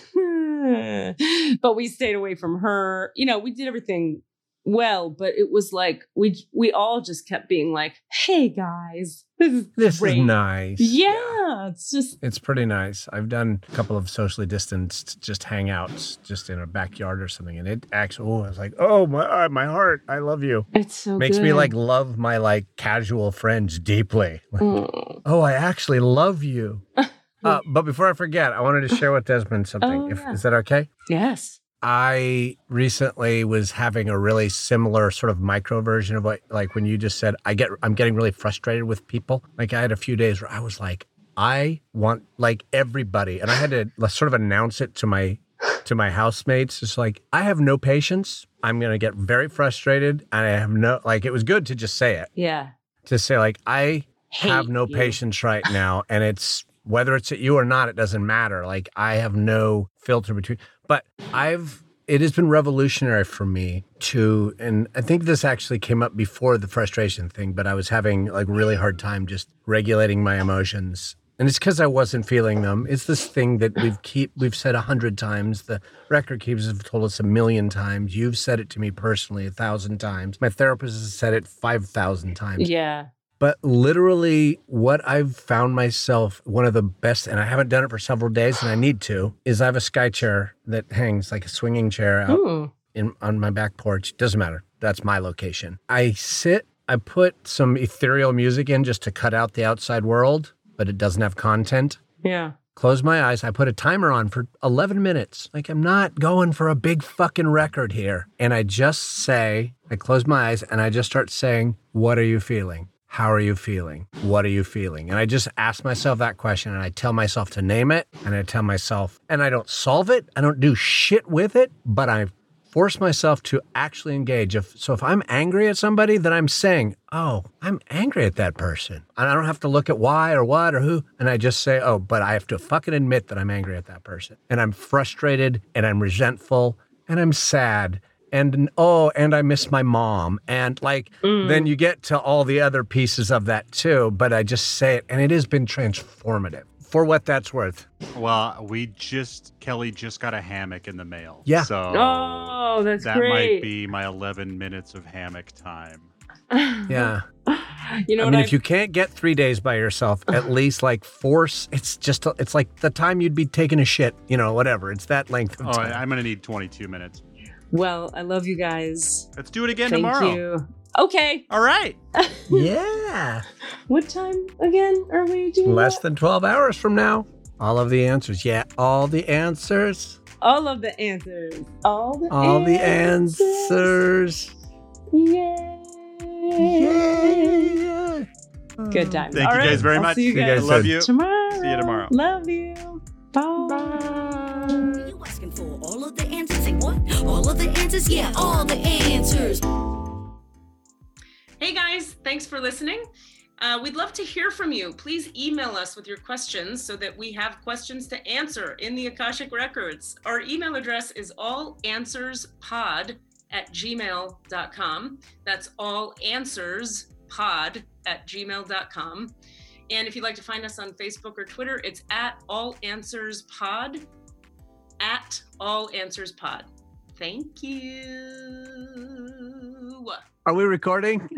But we stayed away from her. We did everything well, but it was like we all just kept being like, hey guys, this is nice. Yeah, it's pretty nice. I've done a couple of socially distanced just hangouts just in a backyard or something, and it actually I was like, oh my heart, I love you. It's so makes good. me like love my like casual friends deeply. Like, oh, I actually love you. But before I forget, I wanted to share with Desmond something. Is that okay? Yes. I recently was having a really similar sort of micro version of what, like when you just said, I'm getting really frustrated with people. Like I had a few days where I was like, I want like everybody, and I had to sort of announce it to my housemates. It's like, I have no patience. I'm going to get very frustrated, and I have it was good to just say it. Yeah. To say like, I have no patience right now, and it's, whether it's at you or not, it doesn't matter. Like I have no filter between, but it has been revolutionary for me to, and I think this actually came up before the frustration thing, but I was having like really hard time just regulating my emotions. And it's because I wasn't feeling them. It's this thing that we've said 100 times. The record keepers have told us 1,000,000 times. You've said it to me personally 1,000 times. My therapist has said it 5,000 times. Yeah. But literally what I've found myself, one of the best, and I haven't done it for several days and I need to, is I have a sky chair that hangs like a swinging chair out on my back porch. Doesn't matter. That's my location. I put some ethereal music in just to cut out the outside world, but it doesn't have content. Yeah. Close my eyes. I put a timer on for 11 minutes. Like I'm not going for a big fucking record here. And I close my eyes and I just start saying, what are you feeling? How are you feeling? What are you feeling? And I just ask myself that question, and I tell myself to name it, and I tell myself, and I don't solve it. I don't do shit with it, but I force myself to actually engage. If I'm angry at somebody, then I'm saying, oh, I'm angry at that person. And I don't have to look at why or what or who. And I just say, oh, but I have to fucking admit that I'm angry at that person. And I'm frustrated, and I'm resentful, and I'm sad. And I miss my mom. And then you get to all the other pieces of that too. But I just say it, and it has been transformative for what that's worth. Well, Kelly just got a hammock in the mail. Yeah. So Oh, that's that great. might be my 11 minutes of hammock time. Yeah. You know I what mean, if you can't get 3 days by yourself, at least like force, it's like the time you'd be taking a shit, whatever. It's that length of Oh, time. I'm going to need 22 minutes. Well, I love you guys. Let's do it again Thank tomorrow. you. Okay. All right. Yeah. What time again are we doing? Less than 12 hours from now. All of the answers. Yeah, all the answers. All of the answers. All the answers. Yay. Yeah. Good time. Thank you guys very I'll much. See you See you guys guys Love soon. you. tomorrow. See you tomorrow. Love you. Bye. You asking for all of the answers? Say what? All of the answers? Yeah, all the answers. Hey guys, thanks for listening. We'd love to hear from you. Please email us with your questions so that we have questions to answer in the Akashic Records. Our email address is allanswerspod@gmail.com. That's allanswerspod@gmail.com. And if you'd like to find us on Facebook or Twitter, it's @allanswerspod, @allanswerspod. Thank you. Are we recording?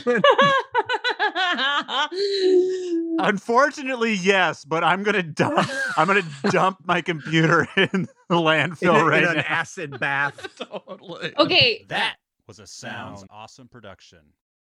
Unfortunately, yes, but I'm gonna dump my computer in the landfill in right an now. acid bath. Totally. Okay. That was a Sounds Awesome production.